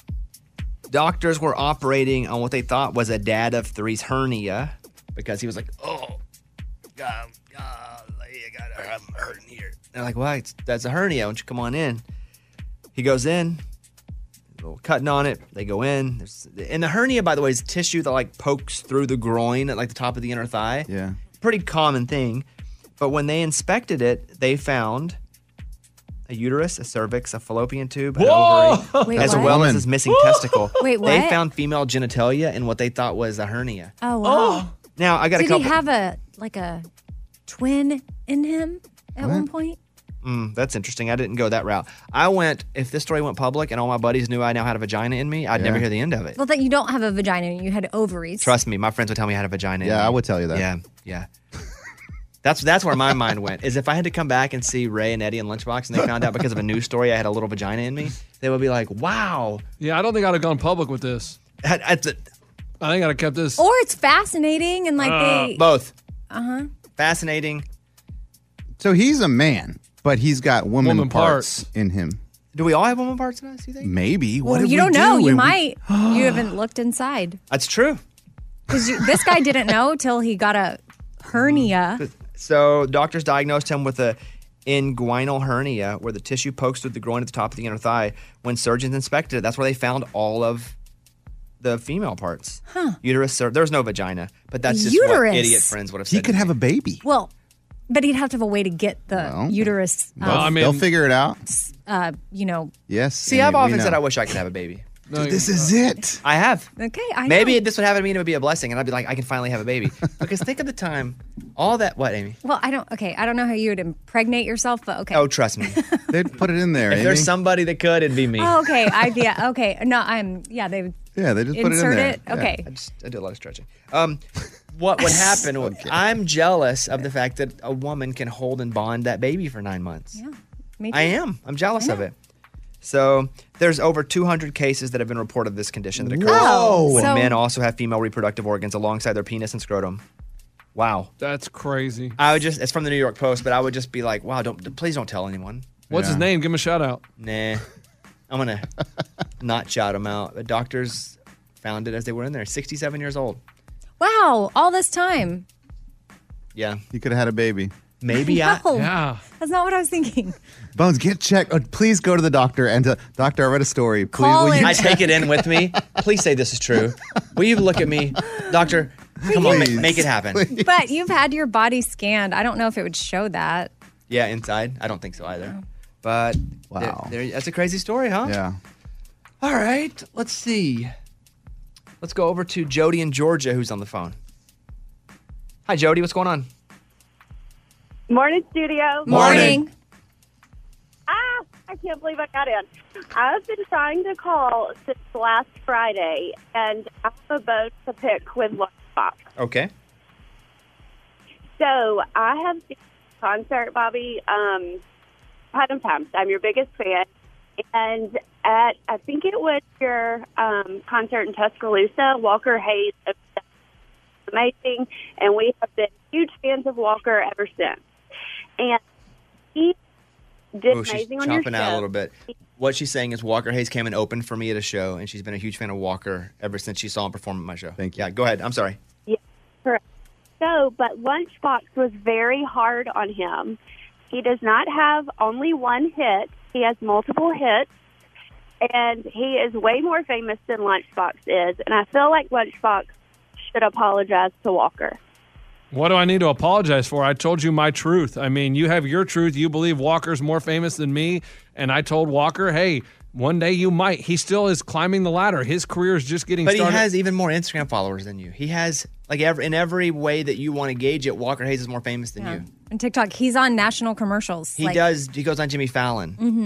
Doctors were operating on what they thought was a dad of three's hernia because he was like, oh, God, I'm hurting here. They're like, well, that's a hernia. Why don't you come on in? He goes in, a little cutting on it. They go in. And the hernia, by the way, is tissue that like pokes through the groin at like the top of the inner thigh. Yeah. Pretty common thing. But when they inspected it, they found a uterus, a cervix, a fallopian tube, an ovary, Wait, as what? well as his missing testicle. Wait, They what? found female genitalia in what they thought was a hernia. Oh, wow. Now, I got a Did couple. he have a twin in him at one point? That's interesting. I didn't go that route. I went, if this story went public and all my buddies knew I now had a vagina in me, I'd never hear the end of it. Well, that you don't have a vagina, you had ovaries. Trust me, my friends would tell me I had a vagina in me. Yeah, I would tell you that. Yeah. That's where my mind went, is if I had to come back and see Ray and Eddie in Lunchbox and they found out because of a news story I had a little vagina in me, they would be like, wow. Yeah, I don't think I'd have gone public with this. I think I'd have kept this. Or it's fascinating and like they... Both. Uh-huh. Fascinating. So he's a man, but he's got woman parts in him. Do we all have woman parts in us, you think? Maybe. Well, you don't know. You might. You haven't looked inside. That's true. Because this guy didn't know till he got a hernia. So doctors diagnosed him with a inguinal hernia where the tissue pokes through the groin at the top of the inner thigh. When surgeons inspected it, that's where they found all of the female parts. Huh. Uterus, there's no vagina, but that's just Uterus. what idiot friends would have said. He could have a baby. Well, but he'd have to have a way to get the uterus. They'll figure it out. See, Yes. I've often said I wish I could have a baby. Dude, this is it. I have. Okay, I know. Maybe this would happen to me and it would be a blessing, and I'd be like, I can finally have a baby. Because think of the time, all that. What, Amy? Well, I don't know how you would impregnate yourself, but okay. Oh, trust me. They'd put it in there. If Amy. there's somebody that could, it'd be me. Oh, okay. Okay. No, they they just put it in insert there. it. Okay. I do a lot of stretching. What would happen? I'm jealous of the fact that a woman can hold and bond that baby for 9 months. Yeah, me too. I am. I'm jealous of it. So there's over 200 cases that have been reported of this condition that occurs when men also have female reproductive organs alongside their penis and scrotum. Wow. That's crazy. It's from the New York Post, but I would just be like, wow, please don't tell anyone. What's his name? Give him a shout out. Nah. I'm going to not shout him out. The doctors found it as they were in there. 67 years old. Wow, all this time. Yeah. You could have had a baby. Maybe No, that's not what I was thinking. Bones, get checked. Oh, please go to the doctor and doctor, I read a story. Please, Call will you in. I take it in with me. Please say this is true. Will you look at me? Doctor, come on, make it happen. But you've had your body scanned. I don't know if it would show that. Yeah, inside. I don't think so either. But wow. That's a crazy story, huh? Yeah. All right, let's see. Let's go over to Jody in Georgia, who's on the phone. Hi, Jody. What's going on? Morning, studio. Morning. I can't believe I got in. I've been trying to call since last Friday, and I have a boat to pick with Lunchbox. Okay. So I have seen the concert, Bobby, had him times. I'm your biggest fan. And at, I think it was your concert in Tuscaloosa, Walker Hayes was amazing, and we have been huge fans of Walker ever since. And he did amazing on your show. She's chopping out a little bit. What she's saying is Walker Hayes came and opened for me at a show, and she's been a huge fan of Walker ever since she saw him perform at my show. Thank you. Yeah, go ahead. I'm sorry. Yeah, correct. So, but Lunchbox was very hard on him. He does not have only one hit. He has multiple hits, and he is way more famous than Lunchbox is. And I feel like Lunchbox should apologize to Walker. What do I need to apologize for? I told you my truth. I mean, you have your truth. You believe Walker's more famous than me. And I told Walker, hey, one day you might. He still is climbing the ladder. His career is just getting started. But he has even more Instagram followers than you. He has, like, in every way that you want to gauge it, Walker Hayes is more famous than you. And TikTok, he's on national commercials. He does. He goes on Jimmy Fallon. Mm-hmm.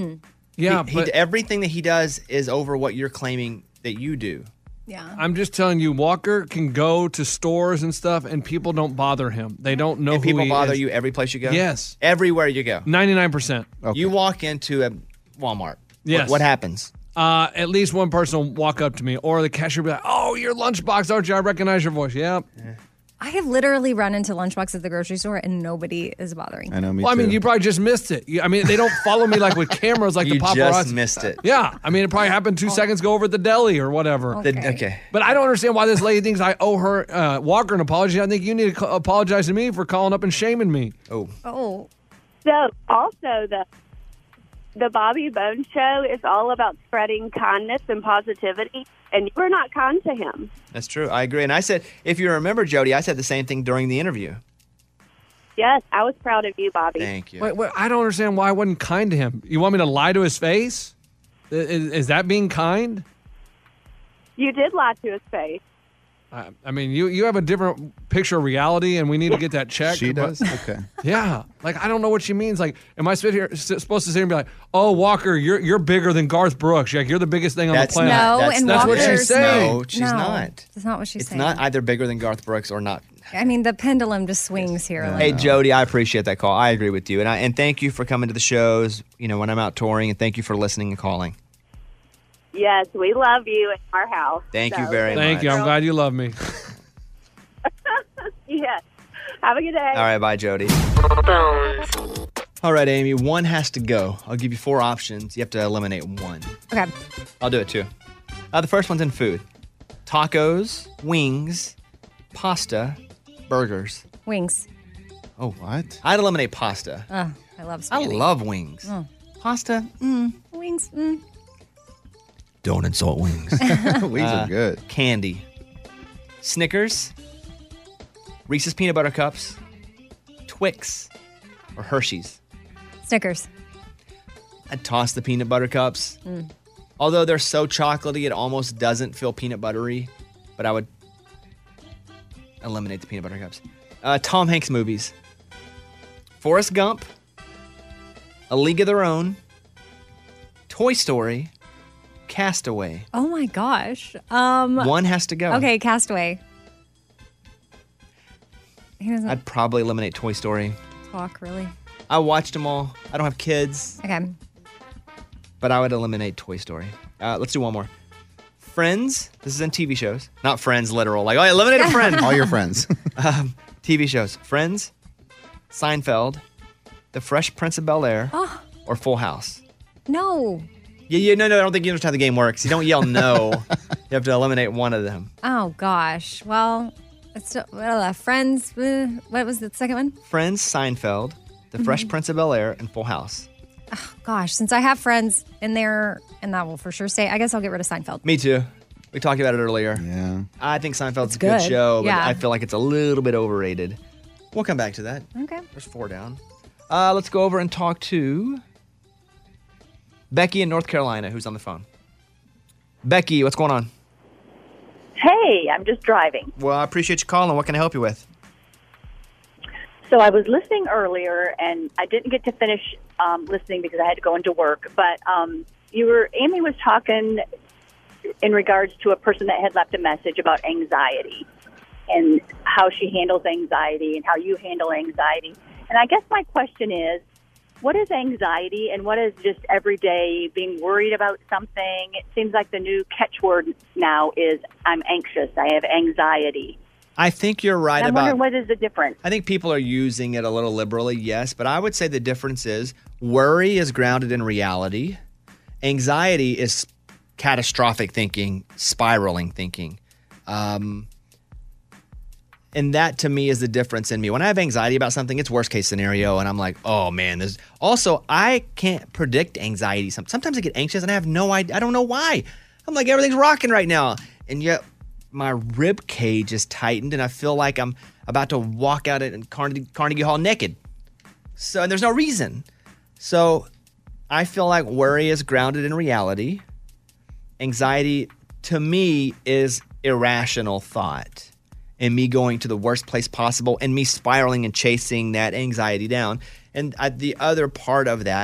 Yeah, He, but everything that he does is over what you're claiming that you do. Yeah. I'm just telling you, Walker can go to stores and stuff, and people don't bother him. They don't know And who people he bother is. you every place you go? Yes. Everywhere you go. 99%. You walk into a Walmart. Yes. What happens? At least one person will walk up to me, or the cashier will be like, "Oh, your lunchbox, aren't you? I recognize your voice." Yep. I have literally run into Lunchbox at the grocery store and nobody is bothering. I know, me Well, I mean, too. you probably just missed it. I mean, they don't follow me like with cameras like You the paparazzi. just missed it. Yeah. I mean, it probably happened 2 seconds ago over at the deli or whatever. Okay. But I don't understand why this lady thinks I owe her Walker an apology. I think you need to apologize to me for calling up and shaming me. Oh. Oh. So also the Bobby Bones show is all about spreading kindness and positivity, and you were not kind to him. That's true. I agree. And I said, if you remember, Jody, I said the same thing during the interview. Yes, I was proud of you, Bobby. Thank you. Wait, I don't understand why I wasn't kind to him. You want me to lie to his face? Is that being kind? You did lie to his face. I mean, you have a different picture of reality, and we need to get that checked. She does? Okay. Yeah. Like, I don't know what she means. Like, am I supposed to sit here and be like, "Oh, Walker, you're bigger than Garth Brooks. Like, you're the biggest thing on the planet." That's what she's saying. No, she's not. That's not what she's It's saying. not either bigger than Garth Brooks or not. I mean, the pendulum just swings here. Like, Hey, Jody, I appreciate that call. I agree with you. And thank you for coming to the shows, when I'm out touring, and thank you for listening and calling. Yes, we love you in our house. Thank you So- very much. Thank you. I'm glad you love me. Yes. Have a good day. All right, bye, Jody. All right, Amy, one has to go. I'll give you 4 options. You have to eliminate one. Okay. I'll do it too. The first one's in food. Tacos, wings, pasta, burgers. Wings. Oh, what? I'd eliminate pasta. Oh, I love I spaghetti. love wings. Oh. Pasta, Wings. don't insult wings. Wings are good. Candy. Snickers, Reese's Peanut Butter Cups, Twix, or Hershey's. Snickers. I'd toss the peanut butter cups. Although they're so chocolatey, it almost doesn't feel peanut buttery. But I would eliminate the peanut butter cups. Tom Hanks movies. Forrest Gump, A League of Their Own, Toy Story, Castaway. Oh my gosh. One has to go. Okay, Castaway. He doesn't I'd probably eliminate Toy Story. talk really. I watched them all. I don't have kids, Okay. but I would eliminate Toy Story. Let's do one more. Friends. This is in TV shows. Not Friends, literal. Like, oh, I eliminate a friend. All your friends. TV shows. Friends, Seinfeld, The Fresh Prince of Bel-Air, Oh. or Full House. No. No, I don't think you understand how the game works. You don't yell no. You have to eliminate one of them. Oh gosh. Well, it's still, Friends. What was the second one? Friends, Seinfeld, The Fresh Prince of Bel-Air, and Full House. Gosh, since I have Friends in there, and that will for sure stay. I guess I'll get rid of Seinfeld. Me too. We talked about it earlier. Yeah. I think Seinfeld's It's a good good. show, but Yeah. I feel like it's a little bit overrated. We'll come back to that. Okay. There's 4 down. Let's go over and talk to Becky in North Carolina, who's on the phone. Becky, what's going on? Hey, I'm just driving. Well, I appreciate you calling. What can I help you with? So I was listening earlier, and I didn't get to finish listening because I had to go into work. But Amy was talking in regards to a person that had left a message about anxiety and how she handles anxiety and how you handle anxiety. And I guess my question is, what is anxiety and what is just everyday being worried about something? It seems like the new catchword now is I'm anxious. I have anxiety. I think you're right And I'm about. wondering what is the difference? I think people are using it a little liberally, yes, but I would say the difference is worry is grounded in reality. Anxiety is catastrophic thinking, spiraling thinking. And that to me is the difference in me. When I have anxiety about something, it's worst case scenario, and I'm like, oh man, this. Also, I can't predict anxiety. Sometimes I get anxious and I have no idea. I don't know why. I'm like, everything's rocking right now, and yet my rib cage is tightened, and I feel like I'm about to walk out at Carnegie Hall naked. So, and there's no reason. So, I feel like worry is grounded in reality. Anxiety, to me, is irrational thought. And me going to the worst place possible and me spiraling and chasing that anxiety down. And the other part of that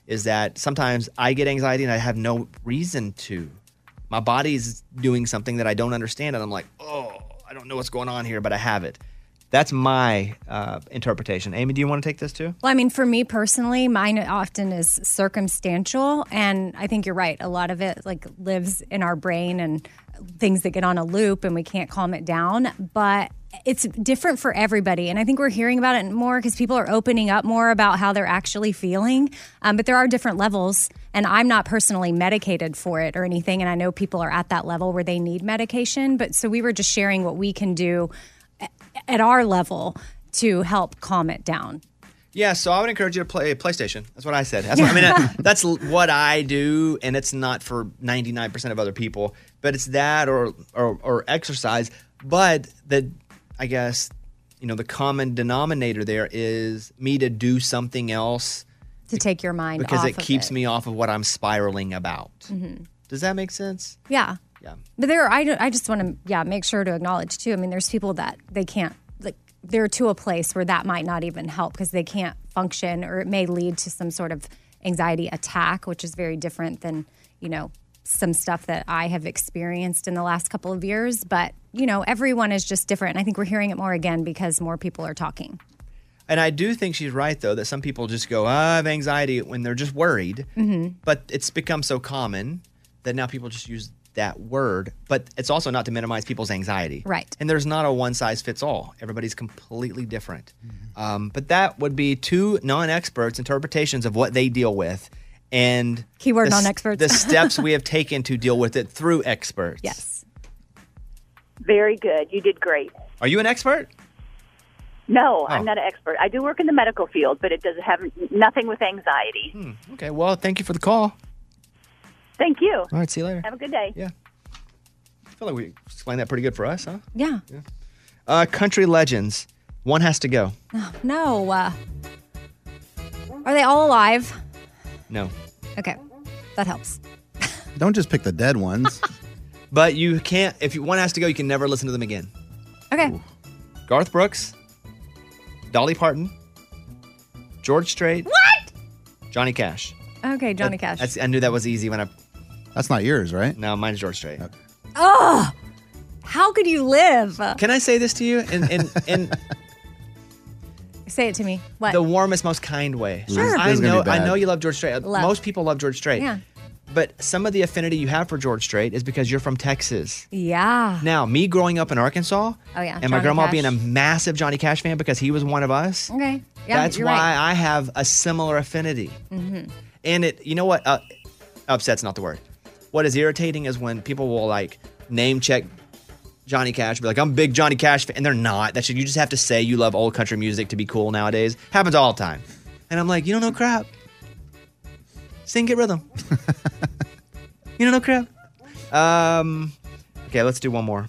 is that sometimes I get anxiety and I have no reason to. My body's doing something that I don't understand, and I'm like, oh, I don't know what's going on here, but I have it. That's my interpretation. Amy, do you want to take this too? Well, I mean, for me personally, mine often is circumstantial, and I think you're right. A lot of it like lives in our brain and things that get on a loop, and we can't calm it down. But it's different for everybody, and I think we're hearing about it more because people are opening up more about how they're actually feeling. But there are different levels, and I'm not personally medicated for it or anything, and I know people are at that level where they need medication. But so we were just sharing what we can do at our level to help calm it down. Yeah, so I would encourage you to play PlayStation. That's what I said. That's what, I mean, that's what I do, and it's not for 99% of other people. But it's that or exercise. But I guess, the common denominator there is me to do something else to take your mind because off it keeps me off of what I'm spiraling about. Mm-hmm. Does that make sense? Yeah. But I just want to make sure to acknowledge too. I mean, there's people that they can't, like, they're to a place where that might not even help because they can't function, or it may lead to some sort of anxiety attack, which is very different than some stuff that I have experienced in the last couple of years. But everyone is just different, and I think we're hearing it more again because more people are talking. And I do think she's right, though, that some people just go, I have anxiety when they're just worried. Mm-hmm. But it's become so common that now people just use that word. But it's also not to minimize people's anxiety. Right. And there's not a one-size-fits-all. Everybody's completely different. But that would be two non-experts' interpretations of what they deal with. And keyword non-experts. The steps we have taken to deal with it through experts. Yes. Very good. You did great. Are you an expert? No, I'm not an expert. I do work in the medical field, but it doesn't have nothing with anxiety. Okay, well, thank you for the call. Thank you. All right, see you later. Have a good day. Yeah. I feel like we explained that pretty good for us, huh? Yeah. Country legends. One has to go. Oh, no. Are they all alive? No. Okay. That helps. Don't just pick the dead ones. But you can't, if one has to go, you can never listen to them again. Okay. Ooh. Garth Brooks, Dolly Parton, George Strait. What? Johnny Cash. Okay, Johnny Cash. I knew that was easy when I... That's not yours, right? No, mine's George Strait. Okay. Oh, how could you live? Can I say this to you in Say it to me. What? the warmest, most kind way? Sure. I This is gonna know. be bad. I know you love George Strait. Love. Most people love George Strait. Yeah. But some of the affinity you have for George Strait is because you're from Texas. Yeah. Now, me growing up in Arkansas, Oh, yeah. and my Johnny grandma Cash. being a massive Johnny Cash fan because he was one of us. Okay. Yeah, That's you're why right. I have a similar affinity. Mm-hmm. And it, you know what? Upset's not the word. What is irritating is when people will like name check Johnny Cash, be like, I'm a big Johnny Cash fan, and they're not. You just have to say you love old country music to be cool nowadays. Happens all the time. And I'm like, you don't know crap. Sing, get rhythm. You don't know crap. Okay, let's do one more.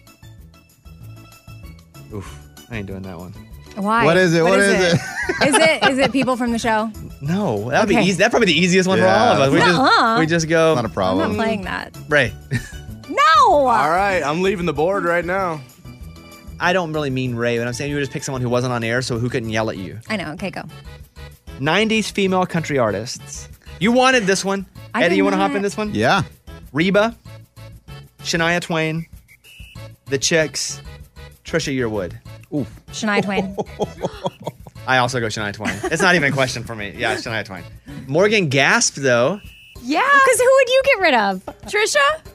Oof, I ain't doing that one. Why? What is it? What is it? Is it people from the show? No, that would be Okay. easy. That's probably the easiest one for Yeah. all of us. Nuh-uh. We just go. Not a I'm problem. not playing that. Ray. No. All right, I'm leaving the board right now. I don't really mean Ray, but I'm saying you would just pick someone who wasn't on air, so who couldn't yell at you. I know. Okay, go. 90s female country artists. You wanted this one. I Eddie, did you want to not. hop in this one? Yeah. Reba, Shania Twain, The Chicks, Trisha Yearwood. Ooh. Shania Twain. I also go Shania Twain. It's not even a question for me. Yeah, it's Shania Twain. Morgan gasped, though. Yeah. Because who would you get rid of? Trisha?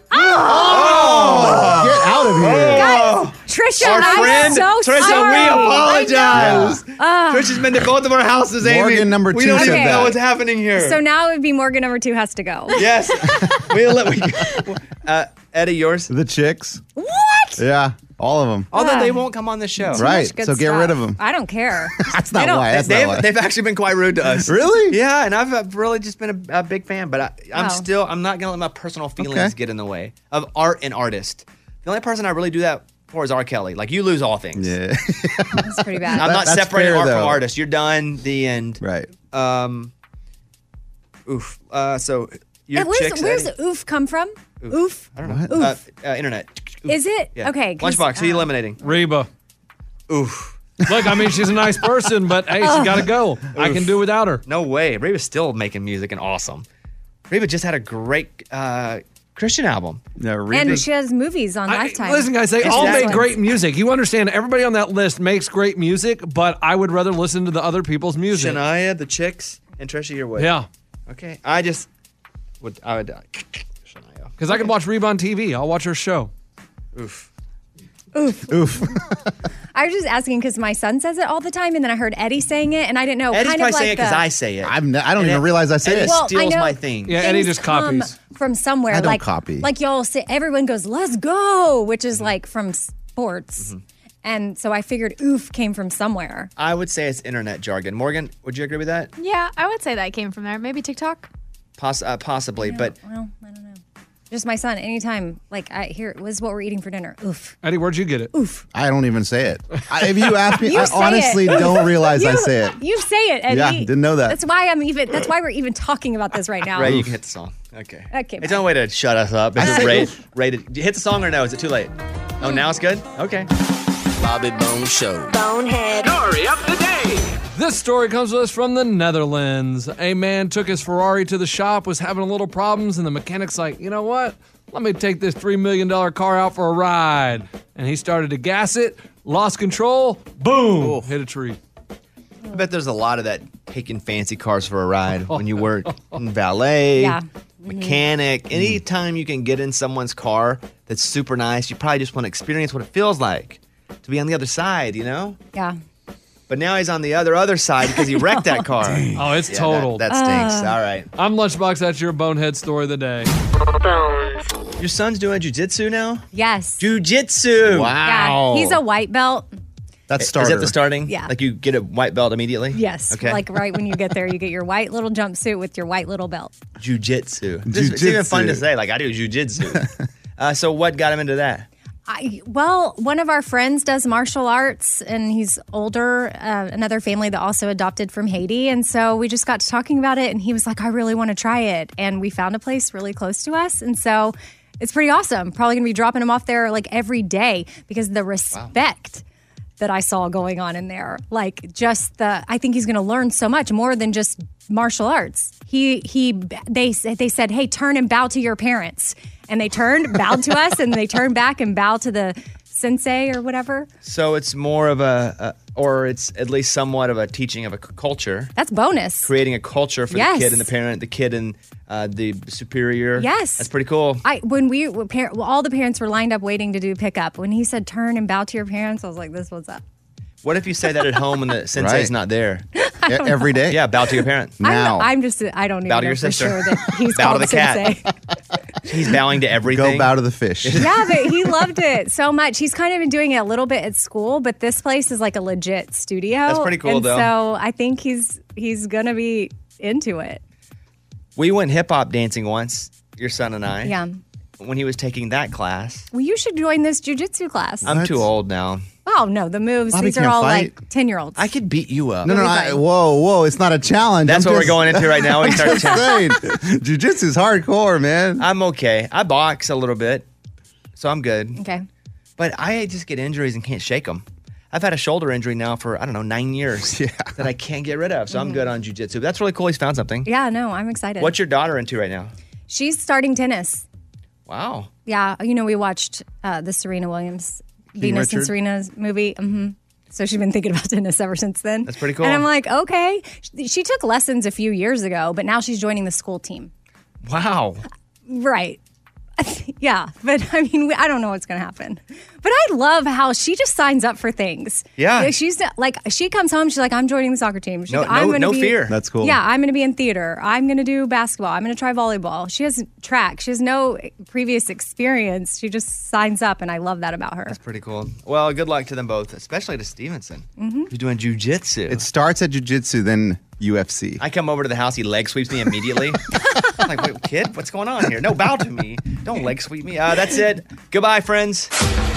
Oh! Get out of here. Guys, Trisha, Our I'm friend, so Trisha, sorry. we apologize. Trisha's been to both of our houses, Amy. Morgan number We two don't said even that. know what's happening here. So now it would be Morgan number 2 has to go. Yes. Eddie, yours? The Chicks. What? Yeah. All of them. Although they won't come on the show. Right. Good So get stuff. rid of them. I don't care. That's They not don't- why. That's not why. They've actually been quite rude to us. Really? Yeah, and I've really just been a big fan, but I'm Wow. I'm not going to let my personal feelings Okay. get in the way of art and artist. The only person I really do that for is R. Kelly. Like, you lose all things. Yeah. That's pretty bad. I'm not That's separating fair, art from though. artist. You're done. The end. Right. Oof. So your And chicks, where's Eddie? oof come from? Oof. I don't know. Oof. Internet. Is it? Yeah. Okay. 'cause, Lunchbox. Who you eliminating? Reba. Oof. Look, I mean, she's a nice person, but hey, she got to go. I can do without her. No way. Reba's still making music and awesome. Reba just had a great Christian album. And she has movies on Lifetime. Listen, guys, they all make great music. You understand, everybody on that list makes great music, but I would rather listen to the other people's music. Shania, the Chicks, and Trisha Yearwood. Yeah. Okay. I would Shania. Because I could watch Reba on TV. I'll watch her show. Oof. I was just asking because my son says it all the time, and then I heard Eddie saying it, and I didn't know. Eddie's kind probably of like saying it because I say it. I don't even realize I say Eddie it. Well, I steals know my thing. Yeah, Eddie things just copies. come from somewhere. I don't like copy. Like y'all say, everyone goes, "Let's go," which is like from sports, and so I figured "oof" came from somewhere. I would say it's internet jargon. Morgan, would you agree with that? Yeah, I would say that came from there. Maybe TikTok. Possibly, but Well, I don't know. Just my son. Anytime, like I hear, it was what we're eating for dinner. Oof. Eddie, where'd you get it? Oof. I don't even say it. If you ask me, You I say honestly it. don't realize I say it. You say it, Eddie. Yeah, didn't know that. That's why That's why we're even talking about this right now. Ray, you can hit the song. Okay. Okay. It's the only way to shut us up. Is to rate it. Do you hit the song or no? Is it too late? Oh, now it's good? Okay. Bobby Bone Show. Bonehead. Story of the day. This story comes to us from the Netherlands. A man took his Ferrari to the shop, was having a little problems, and the mechanic's like, you know what? Let me take this $3 million car out for a ride. And he started to gas it, lost control, boom, hit a tree. I bet there's a lot of that taking fancy cars for a ride when you work in valet, Yeah. mechanic. Anytime you can get in someone's car that's super nice, you probably just want to experience what it feels like to be on the other side, you know? Yeah. But now he's on the other side because he wrecked that car. Oh, it's total. That stinks. All right. I'm Lunchbox. That's your bonehead story of the day. Your son's doing jiu-jitsu now? Yes. Jiu-jitsu. Yeah. He's a white belt. That's Is starter. that the starting? Yeah. Like you get a white belt immediately? Yes. Okay. Like right when you get there, you get your white little jumpsuit with your white little belt. Jiu-jitsu. It's even fun to say. Like, I do jiu-jitsu. So what got him into that? Well, one of our friends does martial arts, and he's older, another family that also adopted from Haiti. And so we just got to talking about it, and he was like, I really want to try it. And we found a place really close to us. And so it's pretty awesome. Probably going to be dropping him off there like every day because the respect that I saw going on in there, like just I think he's going to learn so much more than just martial arts. They said, hey, turn and bow to your parents. And they turned, bowed to us, and they turned back and bowed to the sensei or whatever. So it's more of or it's at least somewhat of a teaching of a culture. That's bonus. Creating a culture for Yes. the kid and the parent, the kid and the superior. Yes. That's pretty cool. All the parents were lined up waiting to do pickup. When he said turn and bow to your parents, I was like, this what's up. What if you say that at home and the sensei's not there? Every day? Yeah, bow to your parent. Now. I don't even Bow to know your for sister. sure that he's Bow to called the cat. sensei. He's bowing to everything. Go bow to the fish. Yeah, but he loved it so much. He's kind of been doing it a little bit at school, but this place is like a legit studio. That's pretty cool, and though. So I think he's going to be into it. We went hip-hop dancing once, your son and I. Yeah. When he was taking that class. Well, you should join this jujitsu class. I'm too old now. Oh, no, the moves. Bobby These are can't all fight. like 10-year-olds. I could beat you up. No, whoa, it's not a challenge. That's what we're going into right now. We start saying. Jiu-jitsu's hardcore, man. I'm okay. I box a little bit, so I'm good. Okay. But I just get injuries and can't shake them. I've had a shoulder injury now for, 9 years that I can't get rid of, so I'm good on jiu-jitsu. That's really cool. He's found something. Yeah, no, I'm excited. What's your daughter into right now? She's starting tennis. Wow. Yeah, we watched the Serena Williams, Venus and Richard? Serena's movie. Mm-hmm. So she's been thinking about tennis ever since then. That's pretty cool. And I'm like, okay. She took lessons a few years ago, but now she's joining the school team. Wow. Right. Yeah, but I mean, I don't know what's going to happen. But I love how she just signs up for things. Yeah. She's like, she comes home, she's like, I'm joining the soccer team. She's No- like, I'm no- gonna no be, fear. That's cool. Yeah, I'm going to be in theater. I'm going to do basketball. I'm going to try volleyball. She has track. She has no previous experience. She just signs up, and I love that about her. That's pretty cool. Well, good luck to them both, especially to Stevenson. Mm-hmm. You're doing jiu-jitsu. It starts at jiu-jitsu, then UFC. I come over to the house, he leg sweeps me immediately. I'm like, wait, kid, what's going on here? No, bow to me. Don't leg sweep me. That's it. Goodbye, friends.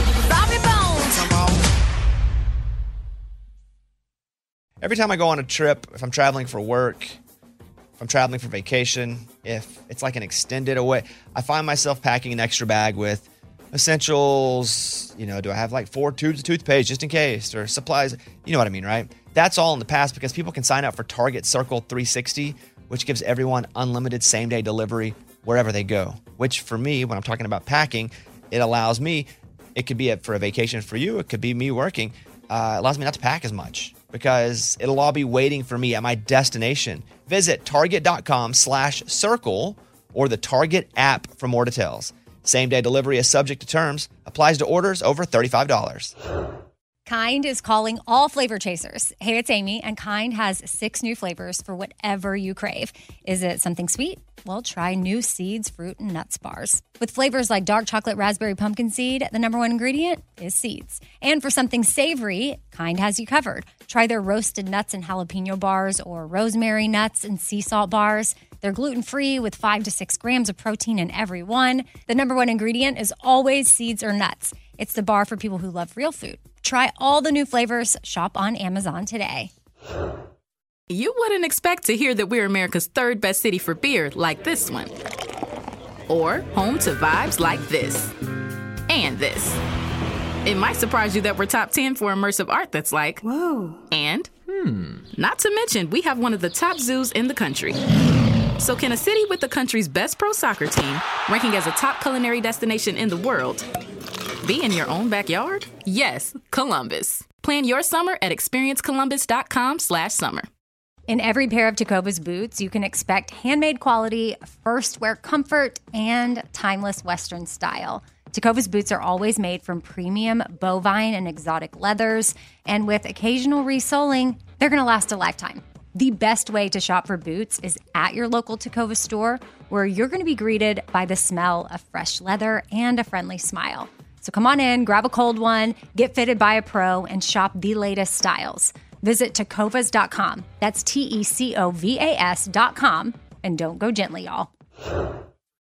Every time I go on a trip, if I'm traveling for work, if I'm traveling for vacation, if it's like an extended away, I find myself packing an extra bag with essentials. Do I have like 4 tubes of toothpaste just in case, or supplies? You know what I mean, right? That's all in the past because people can sign up for Target Circle 360, which gives everyone unlimited same-day delivery wherever they go. Which for me, when I'm talking about packing, it allows me, it could be for a vacation for you, it could be me working, it allows me not to pack as much because it'll all be waiting for me at my destination. Visit target.com/circle or the Target app for more details. Same-day delivery is subject to terms. Applies to orders over $35. Kind is calling all flavor chasers. Hey, it's Amy, and Kind has 6 new flavors for whatever you crave. Is it something sweet? Well, try new Seeds fruit and nuts bars. With flavors like dark chocolate raspberry pumpkin seed, the number 1 ingredient is seeds. And for something savory, Kind has you covered. Try their roasted nuts and jalapeno bars or rosemary nuts and sea salt bars. They're gluten-free with 5 to 6 grams of protein in every one. The number 1 ingredient is always seeds or nuts. It's the bar for people who love real food. Try all the new flavors. Shop on Amazon today. You wouldn't expect to hear that we're America's 3rd best city for beer like this one. Or home to vibes like this. And this. It might surprise you that we're top 10 for immersive art that's like, whoa. And, not to mention, we have one of the top zoos in the country. So can a city with the country's best pro soccer team, ranking as a top culinary destination in the world, be in your own backyard? Yes, Columbus. Plan your summer at experiencecolumbus.com/summer. In every pair of Tecovas boots, you can expect handmade quality, first wear comfort, and timeless Western style. Tecovas boots are always made from premium bovine and exotic leathers, and with occasional resoling, they're going to last a lifetime. The best way to shop for boots is at your local Tecovas store, where you're going to be greeted by the smell of fresh leather and a friendly smile. So come on in, grab a cold one, get fitted by a pro, and shop the latest styles. Visit tecovas.com. That's TECOVAS.com. And don't go gently, y'all.